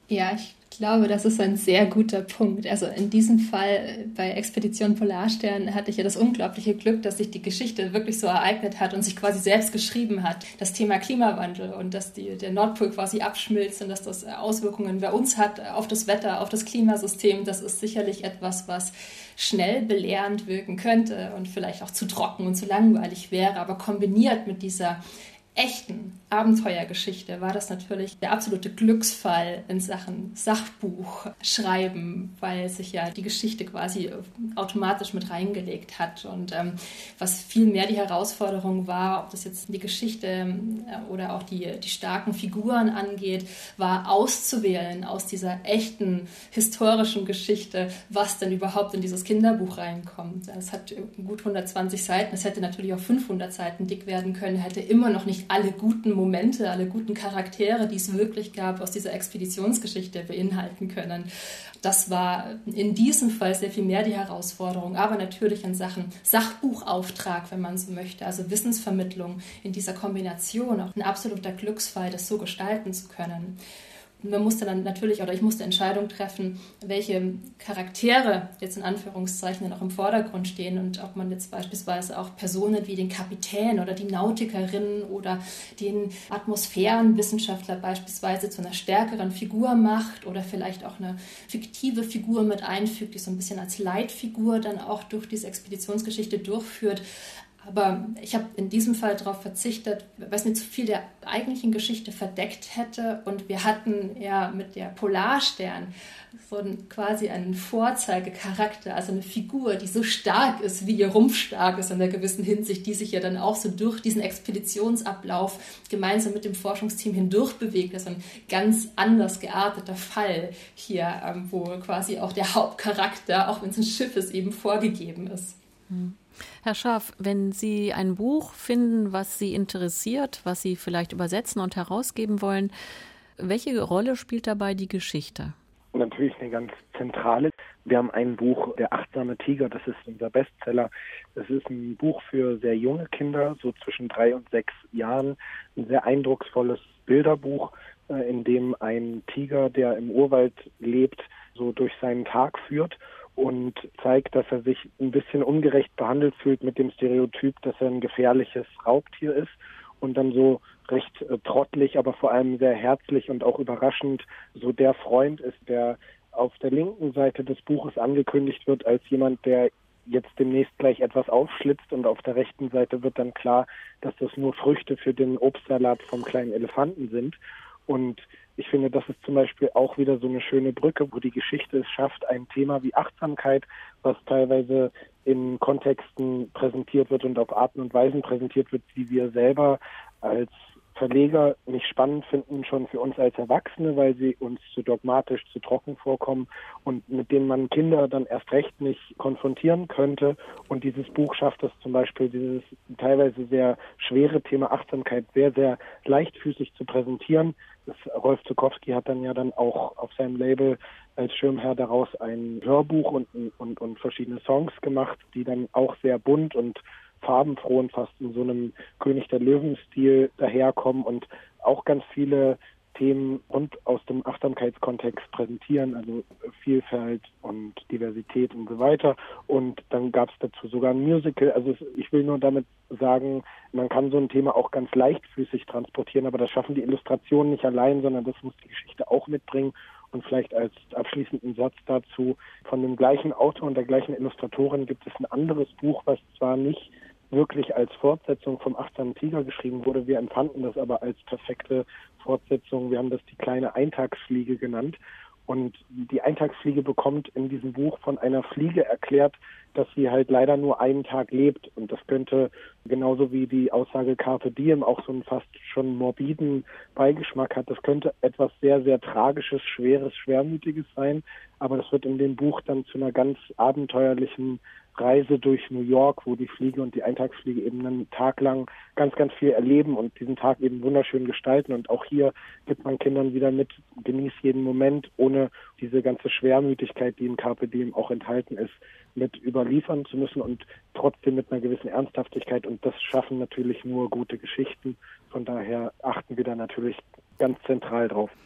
Ja, ich glaube, das ist ein sehr guter Punkt. Also in diesem Fall bei Expedition Polarstern hatte ich ja das unglaubliche Glück, dass sich die Geschichte wirklich so ereignet hat und sich quasi selbst geschrieben hat. Das Thema Klimawandel und dass die, der Nordpol quasi abschmilzt und dass das Auswirkungen bei uns hat auf das Wetter, auf das Klimasystem, das ist sicherlich etwas, was schnell belehrend wirken könnte und vielleicht auch zu trocken und zu langweilig wäre, aber kombiniert mit dieser echten Abenteuergeschichte war das natürlich der absolute Glücksfall in Sachen Sachbuch schreiben, weil sich ja die Geschichte quasi automatisch mit reingelegt hat. Und ähm, was viel mehr die Herausforderung war, ob das jetzt die Geschichte äh, oder auch die, die starken Figuren angeht, war auszuwählen aus dieser echten historischen Geschichte, was denn überhaupt in dieses Kinderbuch reinkommt. Es hat gut hundertzwanzig Seiten, es hätte natürlich auch fünfhundert Seiten dick werden können, hätte immer noch nicht alle guten Momente, alle guten Charaktere, die es wirklich gab, aus dieser Expeditionsgeschichte beinhalten können. Das war in diesem Fall sehr viel mehr die Herausforderung, aber natürlich in Sachen Sachbuchauftrag, wenn man so möchte, also Wissensvermittlung in dieser Kombination, auch ein absoluter Glücksfall, das so gestalten zu können. Man musste dann natürlich, oder ich musste Entscheidungen treffen, welche Charaktere jetzt in Anführungszeichen dann auch im Vordergrund stehen und ob man jetzt beispielsweise auch Personen wie den Kapitän oder die Nautikerin oder den Atmosphärenwissenschaftler beispielsweise zu einer stärkeren Figur macht oder vielleicht auch eine fiktive Figur mit einfügt, die so ein bisschen als Leitfigur dann auch durch diese Expeditionsgeschichte durchführt. Aber ich habe in diesem Fall darauf verzichtet, weil es mir zu viel der eigentlichen Geschichte verdeckt hätte. Und wir hatten ja mit der Polarstern so einen, quasi einen Vorzeigecharakter, also eine Figur, die so stark ist, wie ihr Rumpf stark ist in einer gewissen Hinsicht, die sich ja dann auch so durch diesen Expeditionsablauf gemeinsam mit dem Forschungsteam hindurch bewegt. Das ist ein ganz anders gearteter Fall hier, wo quasi auch der Hauptcharakter, auch wenn es ein Schiff ist, eben vorgegeben ist. Hm. Herr Schaaf, wenn Sie ein Buch finden, was Sie interessiert, was Sie vielleicht übersetzen und herausgeben wollen, welche Rolle spielt dabei die Geschichte? Natürlich eine ganz zentrale. Wir haben ein Buch, Der achtsame Tiger, das ist unser Bestseller. Das ist ein Buch für sehr junge Kinder, so zwischen drei und sechs Jahren. Ein sehr eindrucksvolles Bilderbuch, in dem ein Tiger, der im Urwald lebt, so durch seinen Tag führt und zeigt, dass er sich ein bisschen ungerecht behandelt fühlt mit dem Stereotyp, dass er ein gefährliches Raubtier ist und dann so recht äh, trottelig, aber vor allem sehr herzlich und auch überraschend so der Freund ist, der auf der linken Seite des Buches angekündigt wird als jemand, der jetzt demnächst gleich etwas aufschlitzt, und auf der rechten Seite wird dann klar, dass das nur Früchte für den Obstsalat vom kleinen Elefanten sind. Und ich finde, das ist zum Beispiel auch wieder so eine schöne Brücke, wo die Geschichte es schafft, ein Thema wie Achtsamkeit, was teilweise in Kontexten präsentiert wird und auf Arten und Weisen präsentiert wird, die wir selber als Verleger nicht spannend finden, schon für uns als Erwachsene, weil sie uns zu dogmatisch, zu trocken vorkommen und mit denen man Kinder dann erst recht nicht konfrontieren könnte. Und dieses Buch schafft es zum Beispiel, dieses teilweise sehr schwere Thema Achtsamkeit sehr, sehr leichtfüßig zu präsentieren. Das Rolf Zuckowski hat dann ja dann auch auf seinem Label als Schirmherr daraus ein Hörbuch und, und, und verschiedene Songs gemacht, die dann auch sehr bunt und farbenfroh und fast in so einem König der Löwen-Stil daherkommen und auch ganz viele Themen rund aus dem Achtsamkeitskontext präsentieren, also Vielfalt und Diversität und so weiter. Und dann gab es dazu sogar ein Musical. Also ich will nur damit sagen, man kann so ein Thema auch ganz leichtfüßig transportieren, aber das schaffen die Illustrationen nicht allein, sondern das muss die Geschichte auch mitbringen. Und vielleicht als abschließenden Satz dazu, von dem gleichen Autor und der gleichen Illustratorin gibt es ein anderes Buch, was zwar nicht wirklich als Fortsetzung vom achtsamen Tiger geschrieben wurde. Wir empfanden das aber als perfekte Fortsetzung. Wir haben das die kleine Eintagsfliege genannt. Und die Eintagsfliege bekommt in diesem Buch von einer Fliege erklärt, dass sie halt leider nur einen Tag lebt. Und das könnte genauso wie die Aussage Carpe Diem auch so einen fast schon morbiden Beigeschmack hat. Das könnte etwas sehr, sehr Tragisches, Schweres, Schwermütiges sein. Aber das wird in dem Buch dann zu einer ganz abenteuerlichen Reise durch New York, wo die Fliege und die Eintagsfliege eben einen Tag lang ganz, ganz viel erleben und diesen Tag eben wunderschön gestalten. Und auch hier gibt man Kindern wieder mit, genieß jeden Moment, ohne diese ganze Schwermütigkeit, die in Carpe Diem auch enthalten ist, mit überliefern zu müssen und trotzdem mit einer gewissen Ernsthaftigkeit. Und das schaffen natürlich nur gute Geschichten. Von daher achten wir da natürlich ganz zentral drauf.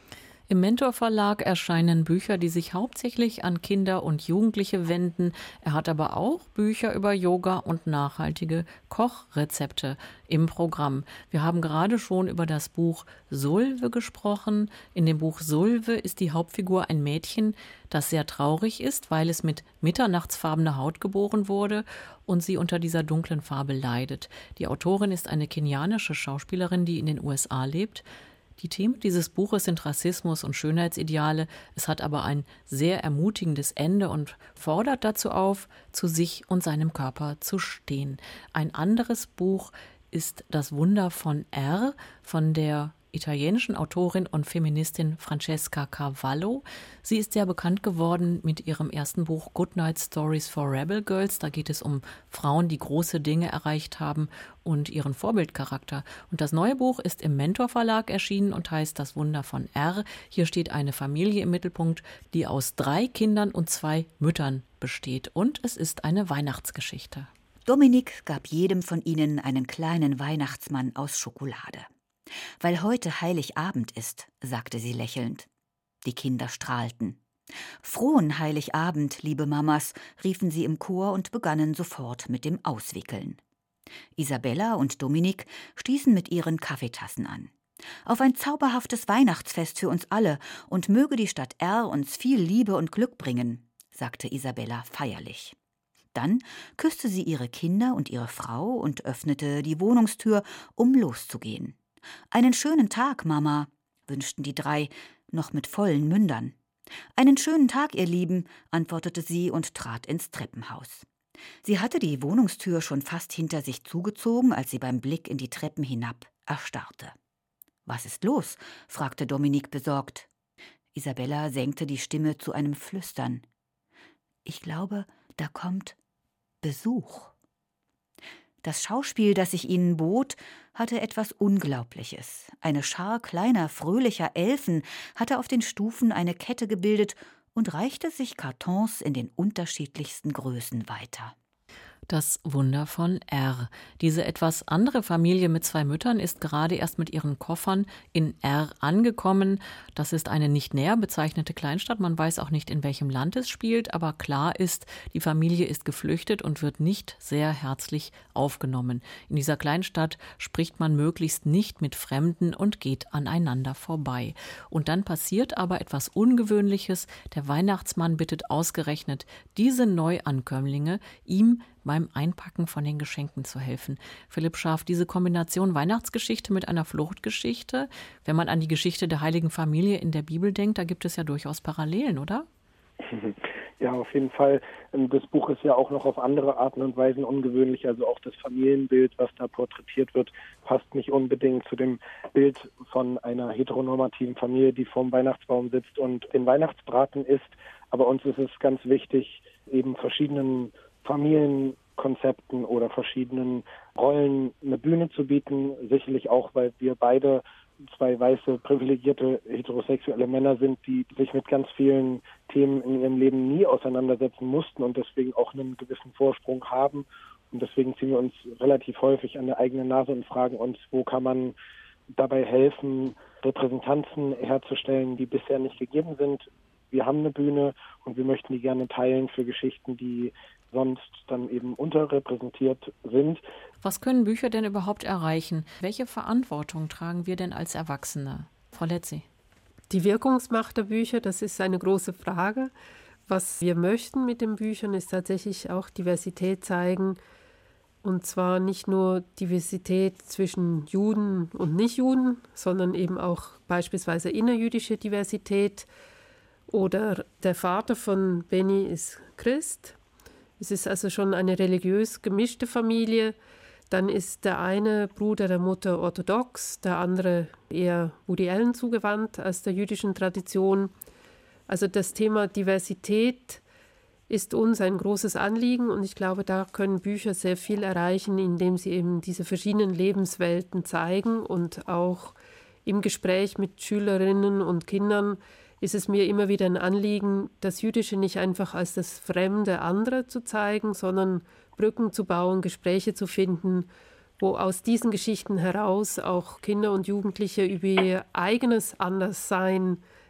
Im Mentor Verlag erscheinen Bücher, die sich hauptsächlich an Kinder und Jugendliche wenden. Er hat aber auch Bücher über Yoga und nachhaltige Kochrezepte im Programm. Wir haben gerade schon über das Buch Sulve gesprochen. In dem Buch Sulve ist die Hauptfigur ein Mädchen, das sehr traurig ist, weil es mit mitternachtsfarbener Haut geboren wurde und sie unter dieser dunklen Farbe leidet. Die Autorin ist eine kenianische Schauspielerin, die in den U S A lebt. Die Themen dieses Buches sind Rassismus und Schönheitsideale. Es hat aber ein sehr ermutigendes Ende und fordert dazu auf, zu sich und seinem Körper zu stehen. Ein anderes Buch ist Das Wunder von R von der italienischen Autorin und Feministin Francesca Cavallo. Sie ist sehr bekannt geworden mit ihrem ersten Buch Goodnight Stories for Rebel Girls. Da geht es um Frauen, die große Dinge erreicht haben und ihren Vorbildcharakter. Und das neue Buch ist im Mentor Verlag erschienen und heißt Das Wunder von R. Hier steht eine Familie im Mittelpunkt, die aus drei Kindern und zwei Müttern besteht. Und es ist eine Weihnachtsgeschichte. Dominik gab jedem von ihnen einen kleinen Weihnachtsmann aus Schokolade. »Weil heute Heiligabend ist«, sagte sie lächelnd. Die Kinder strahlten. »Frohen Heiligabend, liebe Mamas«, riefen sie im Chor und begannen sofort mit dem Auswickeln. Isabella und Dominik stießen mit ihren Kaffeetassen an. »Auf ein zauberhaftes Weihnachtsfest für uns alle und möge die Stadt R uns viel Liebe und Glück bringen«, sagte Isabella feierlich. Dann küsste sie ihre Kinder und ihre Frau und öffnete die Wohnungstür, um loszugehen. »Einen schönen Tag, Mama«, wünschten die drei, noch mit vollen Mündern. »Einen schönen Tag, ihr Lieben«, antwortete sie und trat ins Treppenhaus. Sie hatte die Wohnungstür schon fast hinter sich zugezogen, als sie beim Blick in die Treppen hinab erstarrte. »Was ist los?«, fragte Dominik besorgt. Isabella senkte die Stimme zu einem Flüstern. »Ich glaube, da kommt Besuch.« Das Schauspiel, das sich ihnen bot, hatte etwas Unglaubliches. Eine Schar kleiner, fröhlicher Elfen hatte auf den Stufen eine Kette gebildet und reichte sich Kartons in den unterschiedlichsten Größen weiter. Das Wunder von R. Diese etwas andere Familie mit zwei Müttern ist gerade erst mit ihren Koffern in R angekommen. Das ist eine nicht näher bezeichnete Kleinstadt. Man weiß auch nicht, in welchem Land es spielt, aber klar ist, die Familie ist geflüchtet und wird nicht sehr herzlich aufgenommen. In dieser Kleinstadt spricht man möglichst nicht mit Fremden und geht aneinander vorbei. Und dann passiert aber etwas Ungewöhnliches. Der Weihnachtsmann bittet ausgerechnet diese Neuankömmlinge, ihm beim Einpacken von den Geschenken zu helfen. Philipp Scharf, diese Kombination Weihnachtsgeschichte mit einer Fluchtgeschichte, wenn man an die Geschichte der Heiligen Familie in der Bibel denkt, da gibt es ja durchaus Parallelen, oder? Ja, auf jeden Fall. Das Buch ist ja auch noch auf andere Arten und Weisen ungewöhnlich. Also auch das Familienbild, was da porträtiert wird, passt nicht unbedingt zu dem Bild von einer heteronormativen Familie, die vorm Weihnachtsbaum sitzt und den Weihnachtsbraten isst. Aber uns ist es ganz wichtig, eben verschiedenen Familienkonzepten oder verschiedenen Rollen eine Bühne zu bieten. Sicherlich auch, weil wir beide zwei weiße, privilegierte, heterosexuelle Männer sind, die sich mit ganz vielen Themen in ihrem Leben nie auseinandersetzen mussten und deswegen auch einen gewissen Vorsprung haben. Und deswegen ziehen wir uns relativ häufig an der eigenen Nase und fragen uns, wo kann man dabei helfen, Repräsentanzen herzustellen, die bisher nicht gegeben sind. Wir haben eine Bühne und wir möchten die gerne teilen für Geschichten, die sonst dann eben unterrepräsentiert sind. Was können Bücher denn überhaupt erreichen? Welche Verantwortung tragen wir denn als Erwachsene? Frau Letzi. Die Wirkungsmacht der Bücher, das ist eine große Frage. Was wir möchten mit den Büchern, ist tatsächlich auch Diversität zeigen. Und zwar nicht nur Diversität zwischen Juden und Nichtjuden, sondern eben auch beispielsweise innerjüdische Diversität. Oder der Vater von Benny ist Christ. Es ist also schon eine religiös gemischte Familie. Dann ist der eine Bruder der Mutter orthodox, der andere eher Woody Allen zugewandt als der jüdischen Tradition. Also das Thema Diversität ist uns ein großes Anliegen und ich glaube, da können Bücher sehr viel erreichen, indem sie eben diese verschiedenen Lebenswelten zeigen und auch im Gespräch mit Schülerinnen und Kindern ist es mir immer wieder ein Anliegen, das Jüdische nicht einfach als das fremde andere zu zeigen, sondern Brücken zu bauen, Gespräche zu finden, wo aus diesen Geschichten heraus auch Kinder und Jugendliche über ihr eigenes Anderssein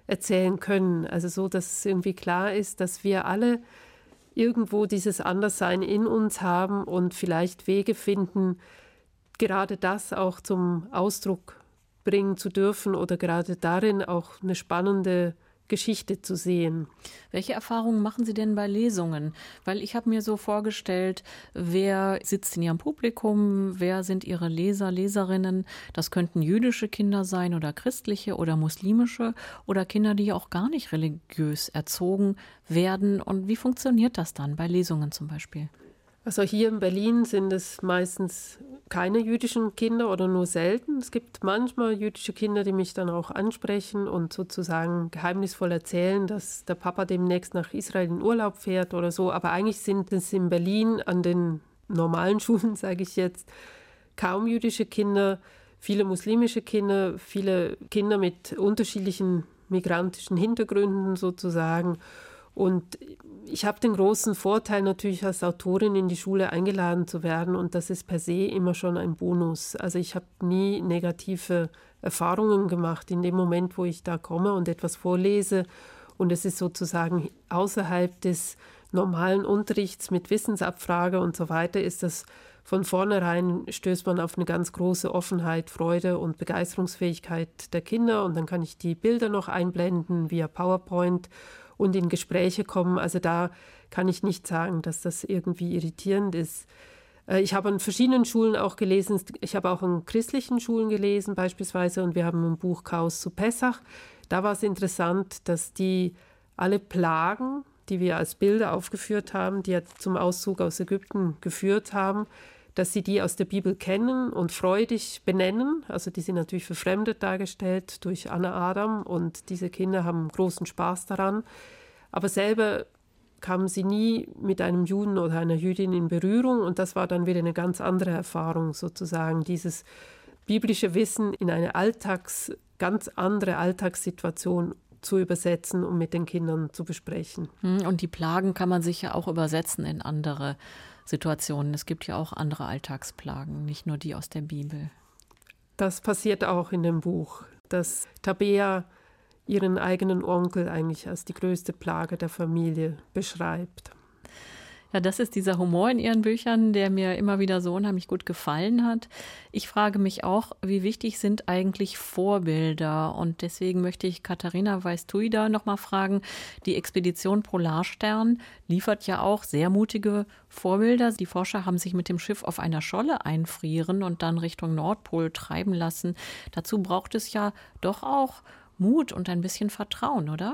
erzählen können. Also so, dass es irgendwie klar ist, dass wir alle irgendwo dieses Anderssein in uns haben und vielleicht Wege finden, gerade das auch zum Ausdruck bringen zu dürfen oder gerade darin auch eine spannende Geschichte zu sehen. Welche Erfahrungen machen Sie denn bei Lesungen? Weil ich habe mir so vorgestellt, wer sitzt in Ihrem Publikum, wer sind Ihre Leser, Leserinnen? Das könnten jüdische Kinder sein oder christliche oder muslimische oder Kinder, die auch gar nicht religiös erzogen werden. Und wie funktioniert das dann bei Lesungen zum Beispiel? Also hier in Berlin sind es meistens keine jüdischen Kinder oder nur selten. Es gibt manchmal jüdische Kinder, die mich dann auch ansprechen und sozusagen geheimnisvoll erzählen, dass der Papa demnächst nach Israel in Urlaub fährt oder so. Aber eigentlich sind es in Berlin an den normalen Schulen, sage ich jetzt, kaum jüdische Kinder, viele muslimische Kinder, viele Kinder mit unterschiedlichen migrantischen Hintergründen sozusagen. Und ich habe den großen Vorteil natürlich als Autorin in die Schule eingeladen zu werden und das ist per se immer schon ein Bonus. Also ich habe nie negative Erfahrungen gemacht in dem Moment, wo ich da komme und etwas vorlese und es ist sozusagen außerhalb des normalen Unterrichts mit Wissensabfrage und so weiter, ist das von vornherein, stößt man auf eine ganz große Offenheit, Freude und Begeisterungsfähigkeit der Kinder und dann kann ich die Bilder noch einblenden via PowerPoint und in Gespräche kommen. Also da kann ich nicht sagen, dass das irgendwie irritierend ist. Ich habe an verschiedenen Schulen auch gelesen, ich habe auch an christlichen Schulen gelesen beispielsweise und wir haben ein Buch Chaos zu Pessach. Da war es interessant, dass die alle Plagen, die wir als Bilder aufgeführt haben, die ja zum Auszug aus Ägypten geführt haben, dass sie die aus der Bibel kennen und freudig benennen. Also die sind natürlich verfremdet dargestellt durch Anna Adam und diese Kinder haben großen Spaß daran. Aber selber kamen sie nie mit einem Juden oder einer Jüdin in Berührung und das war dann wieder eine ganz andere Erfahrung sozusagen, dieses biblische Wissen in eine Alltags, ganz andere Alltagssituation zu übersetzen und mit den Kindern zu besprechen. Und die Plagen kann man sich ja auch übersetzen in andere Situationen. Es gibt ja auch andere Alltagsplagen, nicht nur die aus der Bibel. Das passiert auch in dem Buch, dass Tabea ihren eigenen Onkel eigentlich als die größte Plage der Familie beschreibt. Ja, das ist dieser Humor in Ihren Büchern, der mir immer wieder so unheimlich gut gefallen hat. Ich frage mich auch, wie wichtig sind eigentlich Vorbilder? Und deswegen möchte ich Katharina Weiß-Tuida noch mal fragen. Die Expedition Polarstern liefert ja auch sehr mutige Vorbilder. Die Forscher haben sich mit dem Schiff auf einer Scholle einfrieren und dann Richtung Nordpol treiben lassen. Dazu braucht es ja doch auch Mut und ein bisschen Vertrauen, oder?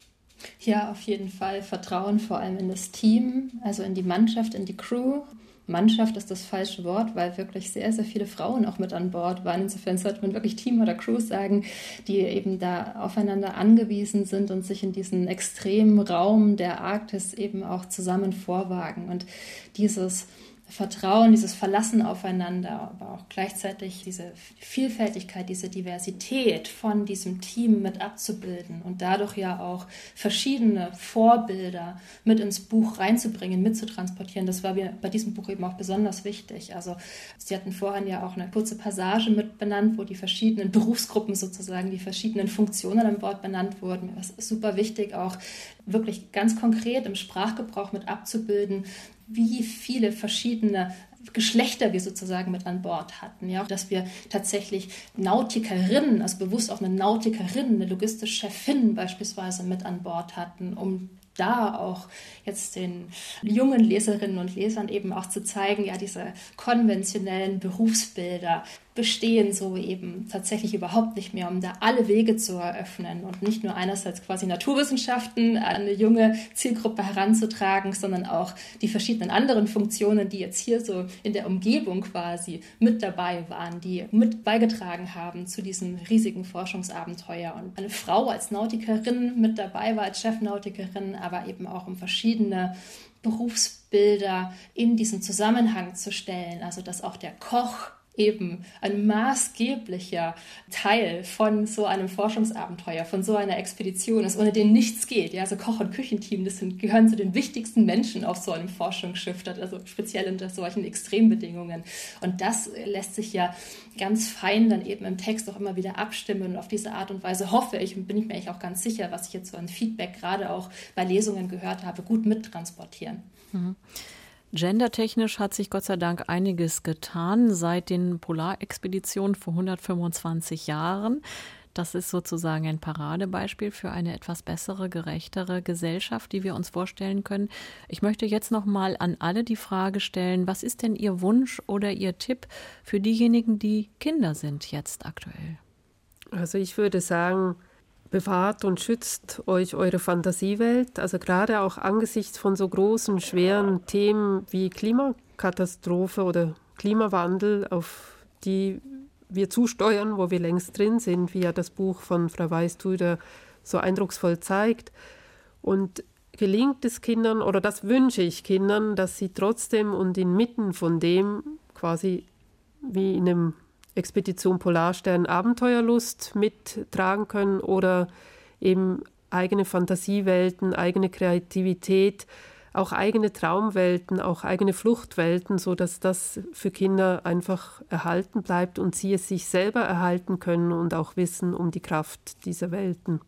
Ja, auf jeden Fall Vertrauen, vor allem in das Team, also in die Mannschaft, in die Crew. Mannschaft ist das falsche Wort, weil wirklich sehr, sehr viele Frauen auch mit an Bord waren. Insofern sollte man wirklich Team oder Crew sagen, die eben da aufeinander angewiesen sind und sich in diesen extremen Raum der Arktis eben auch zusammen vorwagen. Und dieses Vertrauen, dieses Verlassen aufeinander, aber auch gleichzeitig diese Vielfältigkeit, diese Diversität von diesem Team mit abzubilden und dadurch ja auch verschiedene Vorbilder mit ins Buch reinzubringen, mitzutransportieren. Das war mir bei diesem Buch eben auch besonders wichtig. Also Sie hatten vorhin ja auch eine kurze Passage mit benannt, wo die verschiedenen Berufsgruppen sozusagen, die verschiedenen Funktionen an Bord benannt wurden. Das ist super wichtig, auch wirklich ganz konkret im Sprachgebrauch mit abzubilden, wie viele verschiedene Geschlechter wir sozusagen mit an Bord hatten. Ja, dass wir tatsächlich Nautikerinnen, also bewusst auch eine Nautikerin, eine logistische Chefin beispielsweise mit an Bord hatten, um da auch jetzt den jungen Leserinnen und Lesern eben auch zu zeigen, ja, diese konventionellen Berufsbilder bestehen so eben tatsächlich überhaupt nicht mehr, um da alle Wege zu eröffnen und nicht nur einerseits quasi Naturwissenschaften an eine junge Zielgruppe heranzutragen, sondern auch die verschiedenen anderen Funktionen, die jetzt hier so in der Umgebung quasi mit dabei waren, die mit beigetragen haben zu diesem riesigen Forschungsabenteuer. Und eine Frau als Nautikerin mit dabei war, als Chefnautikerin, aber eben auch um verschiedene Berufsbilder in diesen Zusammenhang zu stellen. Also dass auch der Koch eben ein maßgeblicher Teil von so einem Forschungsabenteuer, von so einer Expedition ist, ohne den nichts geht. Ja, also Koch- und Küchenteam, das sind, gehören zu den wichtigsten Menschen auf so einem Forschungsschiff, also speziell unter solchen Extrembedingungen. Und das lässt sich ja ganz fein dann eben im Text auch immer wieder abstimmen. Und auf diese Art und Weise hoffe ich und bin ich mir eigentlich auch ganz sicher, was ich jetzt so an Feedback gerade auch bei Lesungen gehört habe, gut mittransportieren. Mhm. Gendertechnisch hat sich Gott sei Dank einiges getan seit den Polarexpeditionen vor hundertfünfundzwanzig Jahren. Das ist sozusagen ein Paradebeispiel für eine etwas bessere, gerechtere Gesellschaft, die wir uns vorstellen können. Ich möchte jetzt noch mal an alle die Frage stellen, was ist denn Ihr Wunsch oder Ihr Tipp für diejenigen, die Kinder sind jetzt aktuell? Also ich würde sagen, bewahrt und schützt euch eure Fantasiewelt. Also gerade auch angesichts von so großen, schweren Themen wie Klimakatastrophe oder Klimawandel, auf die wir zusteuern, wo wir längst drin sind, wie ja das Buch von Frau Weistuder so eindrucksvoll zeigt. Und gelingt es Kindern, oder das wünsche ich Kindern, dass sie trotzdem und inmitten von dem quasi wie in einem Expedition Polarstern Abenteuerlust mittragen können oder eben eigene Fantasiewelten, eigene Kreativität, auch eigene Traumwelten, auch eigene Fluchtwelten, sodass das für Kinder einfach erhalten bleibt und sie es sich selber erhalten können und auch wissen um die Kraft dieser Welten.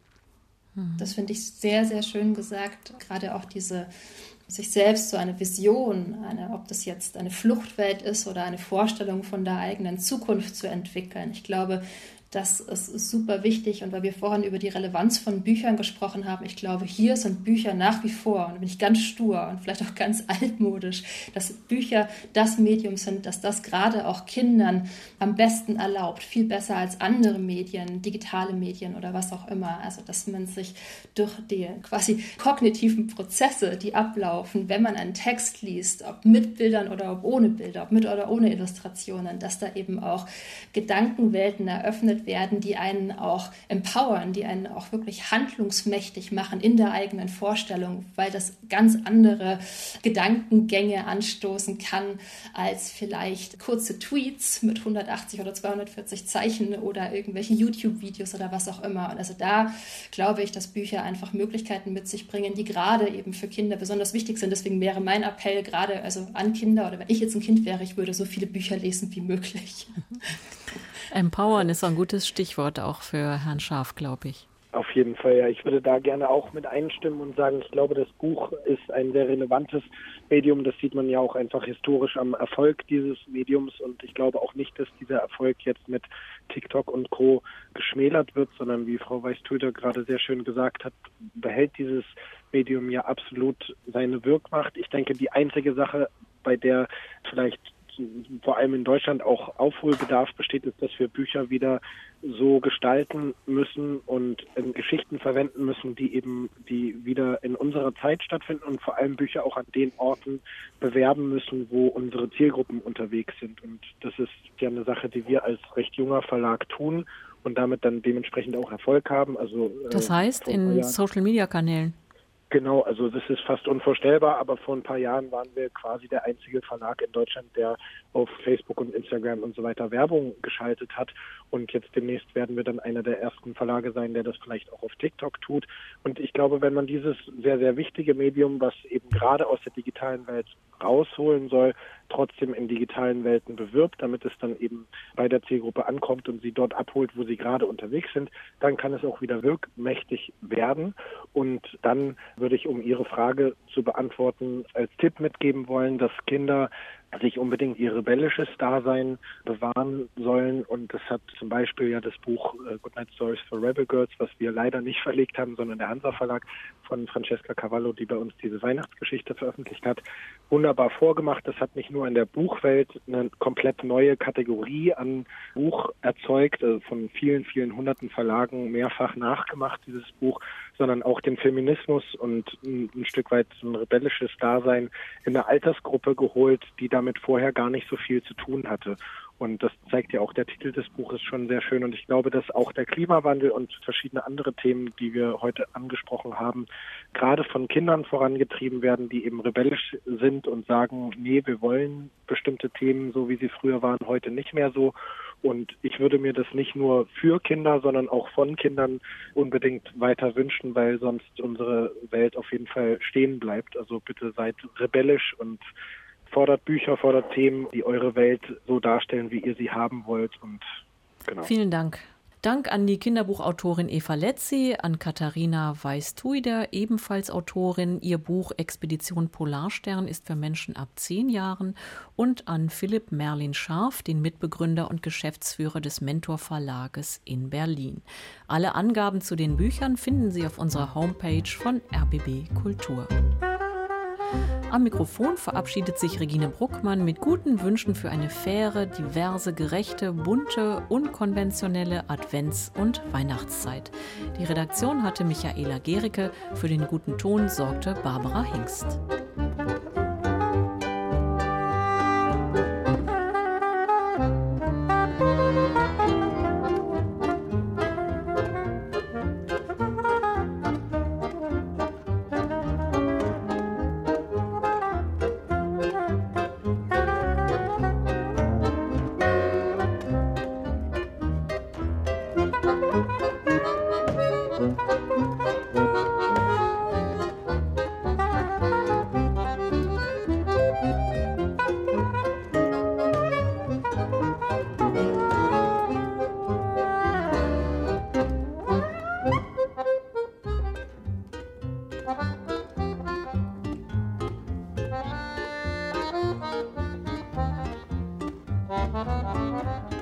Das finde ich sehr, sehr schön gesagt. Gerade auch diese sich selbst so eine Vision, eine, ob das jetzt eine Fluchtwelt ist oder eine Vorstellung von der eigenen Zukunft zu entwickeln. Ich glaube, das ist super wichtig. Und weil wir vorhin über die Relevanz von Büchern gesprochen haben, ich glaube, hier sind Bücher nach wie vor, und da bin ich ganz stur und vielleicht auch ganz altmodisch, dass Bücher das Medium sind, dass das gerade auch Kindern am besten erlaubt, viel besser als andere Medien, digitale Medien oder was auch immer. Also, dass man sich durch die quasi kognitiven Prozesse, die ablaufen, wenn man einen Text liest, ob mit Bildern oder ob ohne Bilder, ob mit oder ohne Illustrationen, dass da eben auch Gedankenwelten eröffnet werden, die einen auch empowern, die einen auch wirklich handlungsmächtig machen in der eigenen Vorstellung, weil das ganz andere Gedankengänge anstoßen kann als vielleicht kurze Tweets mit hundertachtzig oder zweihundertvierzig Zeichen oder irgendwelche YouTube-Videos oder was auch immer. Und also da glaube ich, dass Bücher einfach Möglichkeiten mit sich bringen, die gerade eben für Kinder besonders wichtig sind. Deswegen wäre mein Appell gerade also an Kinder, oder wenn ich jetzt ein Kind wäre, ich würde so viele Bücher lesen wie möglich. Empowern ist ein gutes Stichwort auch für Herrn Scharf, glaube ich. Auf jeden Fall, ja. Ich würde da gerne auch mit einstimmen und sagen, ich glaube, das Buch ist ein sehr relevantes Medium. Das sieht man ja auch einfach historisch am Erfolg dieses Mediums. Und ich glaube auch nicht, dass dieser Erfolg jetzt mit TikTok und Co. geschmälert wird, sondern wie Frau Weistuder gerade sehr schön gesagt hat, behält dieses Medium ja absolut seine Wirkmacht. Ich denke, die einzige Sache, bei der vielleicht vor allem in Deutschland auch Aufholbedarf besteht, ist, dass wir Bücher wieder so gestalten müssen und in Geschichten verwenden müssen, die eben die wieder in unserer Zeit stattfinden und vor allem Bücher auch an den Orten bewerben müssen, wo unsere Zielgruppen unterwegs sind. Und das ist ja eine Sache, die wir als recht junger Verlag tun und damit dann dementsprechend auch Erfolg haben. Also das heißt äh, in Social-Media-Kanälen? Genau, also das ist fast unvorstellbar, aber vor ein paar Jahren waren wir quasi der einzige Verlag in Deutschland, der auf Facebook und Instagram und so weiter Werbung geschaltet hat. Und jetzt demnächst werden wir dann einer der ersten Verlage sein, der das vielleicht auch auf TikTok tut. Und ich glaube, wenn man dieses sehr, sehr wichtige Medium, was eben gerade aus der digitalen Welt rausholen soll, trotzdem in digitalen Welten bewirbt, damit es dann eben bei der Zielgruppe ankommt und sie dort abholt, wo sie gerade unterwegs sind, dann kann es auch wieder wirkmächtig werden. Und dann würde ich, um Ihre Frage zu beantworten, als Tipp mitgeben wollen, dass Kinder sich unbedingt ihr rebellisches Dasein bewahren sollen. Und das hat zum Beispiel ja das Buch äh, Goodnight Stories for Rebel Girls, was wir leider nicht verlegt haben, sondern der Hansa Verlag von Francesca Cavallo, die bei uns diese Weihnachtsgeschichte veröffentlicht hat, wunderbar vorgemacht. Das hat nicht nur in der Buchwelt eine komplett neue Kategorie an Buch erzeugt, also von vielen, vielen hunderten Verlagen mehrfach nachgemacht, dieses Buch, sondern auch den Feminismus und ein, ein Stück weit so ein rebellisches Dasein in eine Altersgruppe geholt, die da damit vorher gar nicht so viel zu tun hatte. Und das zeigt ja auch der Titel des Buches schon sehr schön. Und ich glaube, dass auch der Klimawandel und verschiedene andere Themen, die wir heute angesprochen haben, gerade von Kindern vorangetrieben werden, die eben rebellisch sind und sagen, nee, wir wollen bestimmte Themen, so wie sie früher waren, heute nicht mehr so. Und ich würde mir das nicht nur für Kinder, sondern auch von Kindern unbedingt weiter wünschen, weil sonst unsere Welt auf jeden Fall stehen bleibt. Also bitte seid rebellisch und fordert Bücher, fordert Themen, die eure Welt so darstellen, wie ihr sie haben wollt. Und genau. Vielen Dank. Dank an die Kinderbuchautorin Eva Letzi, an Katharina Weiß-Tuider, ebenfalls Autorin. Ihr Buch Expedition Polarstern ist für Menschen ab zehn Jahren. Und an Philipp Merlin-Scharf, den Mitbegründer und Geschäftsführer des Mentor Verlages in Berlin. Alle Angaben zu den Büchern finden Sie auf unserer Homepage von R B B Kultur. Am Mikrofon verabschiedet sich Regine Bruckmann mit guten Wünschen für eine faire, diverse, gerechte, bunte, unkonventionelle Advents- und Weihnachtszeit. Die Redaktion hatte Michaela Gericke, für den guten Ton sorgte Barbara Hingst. Thank you.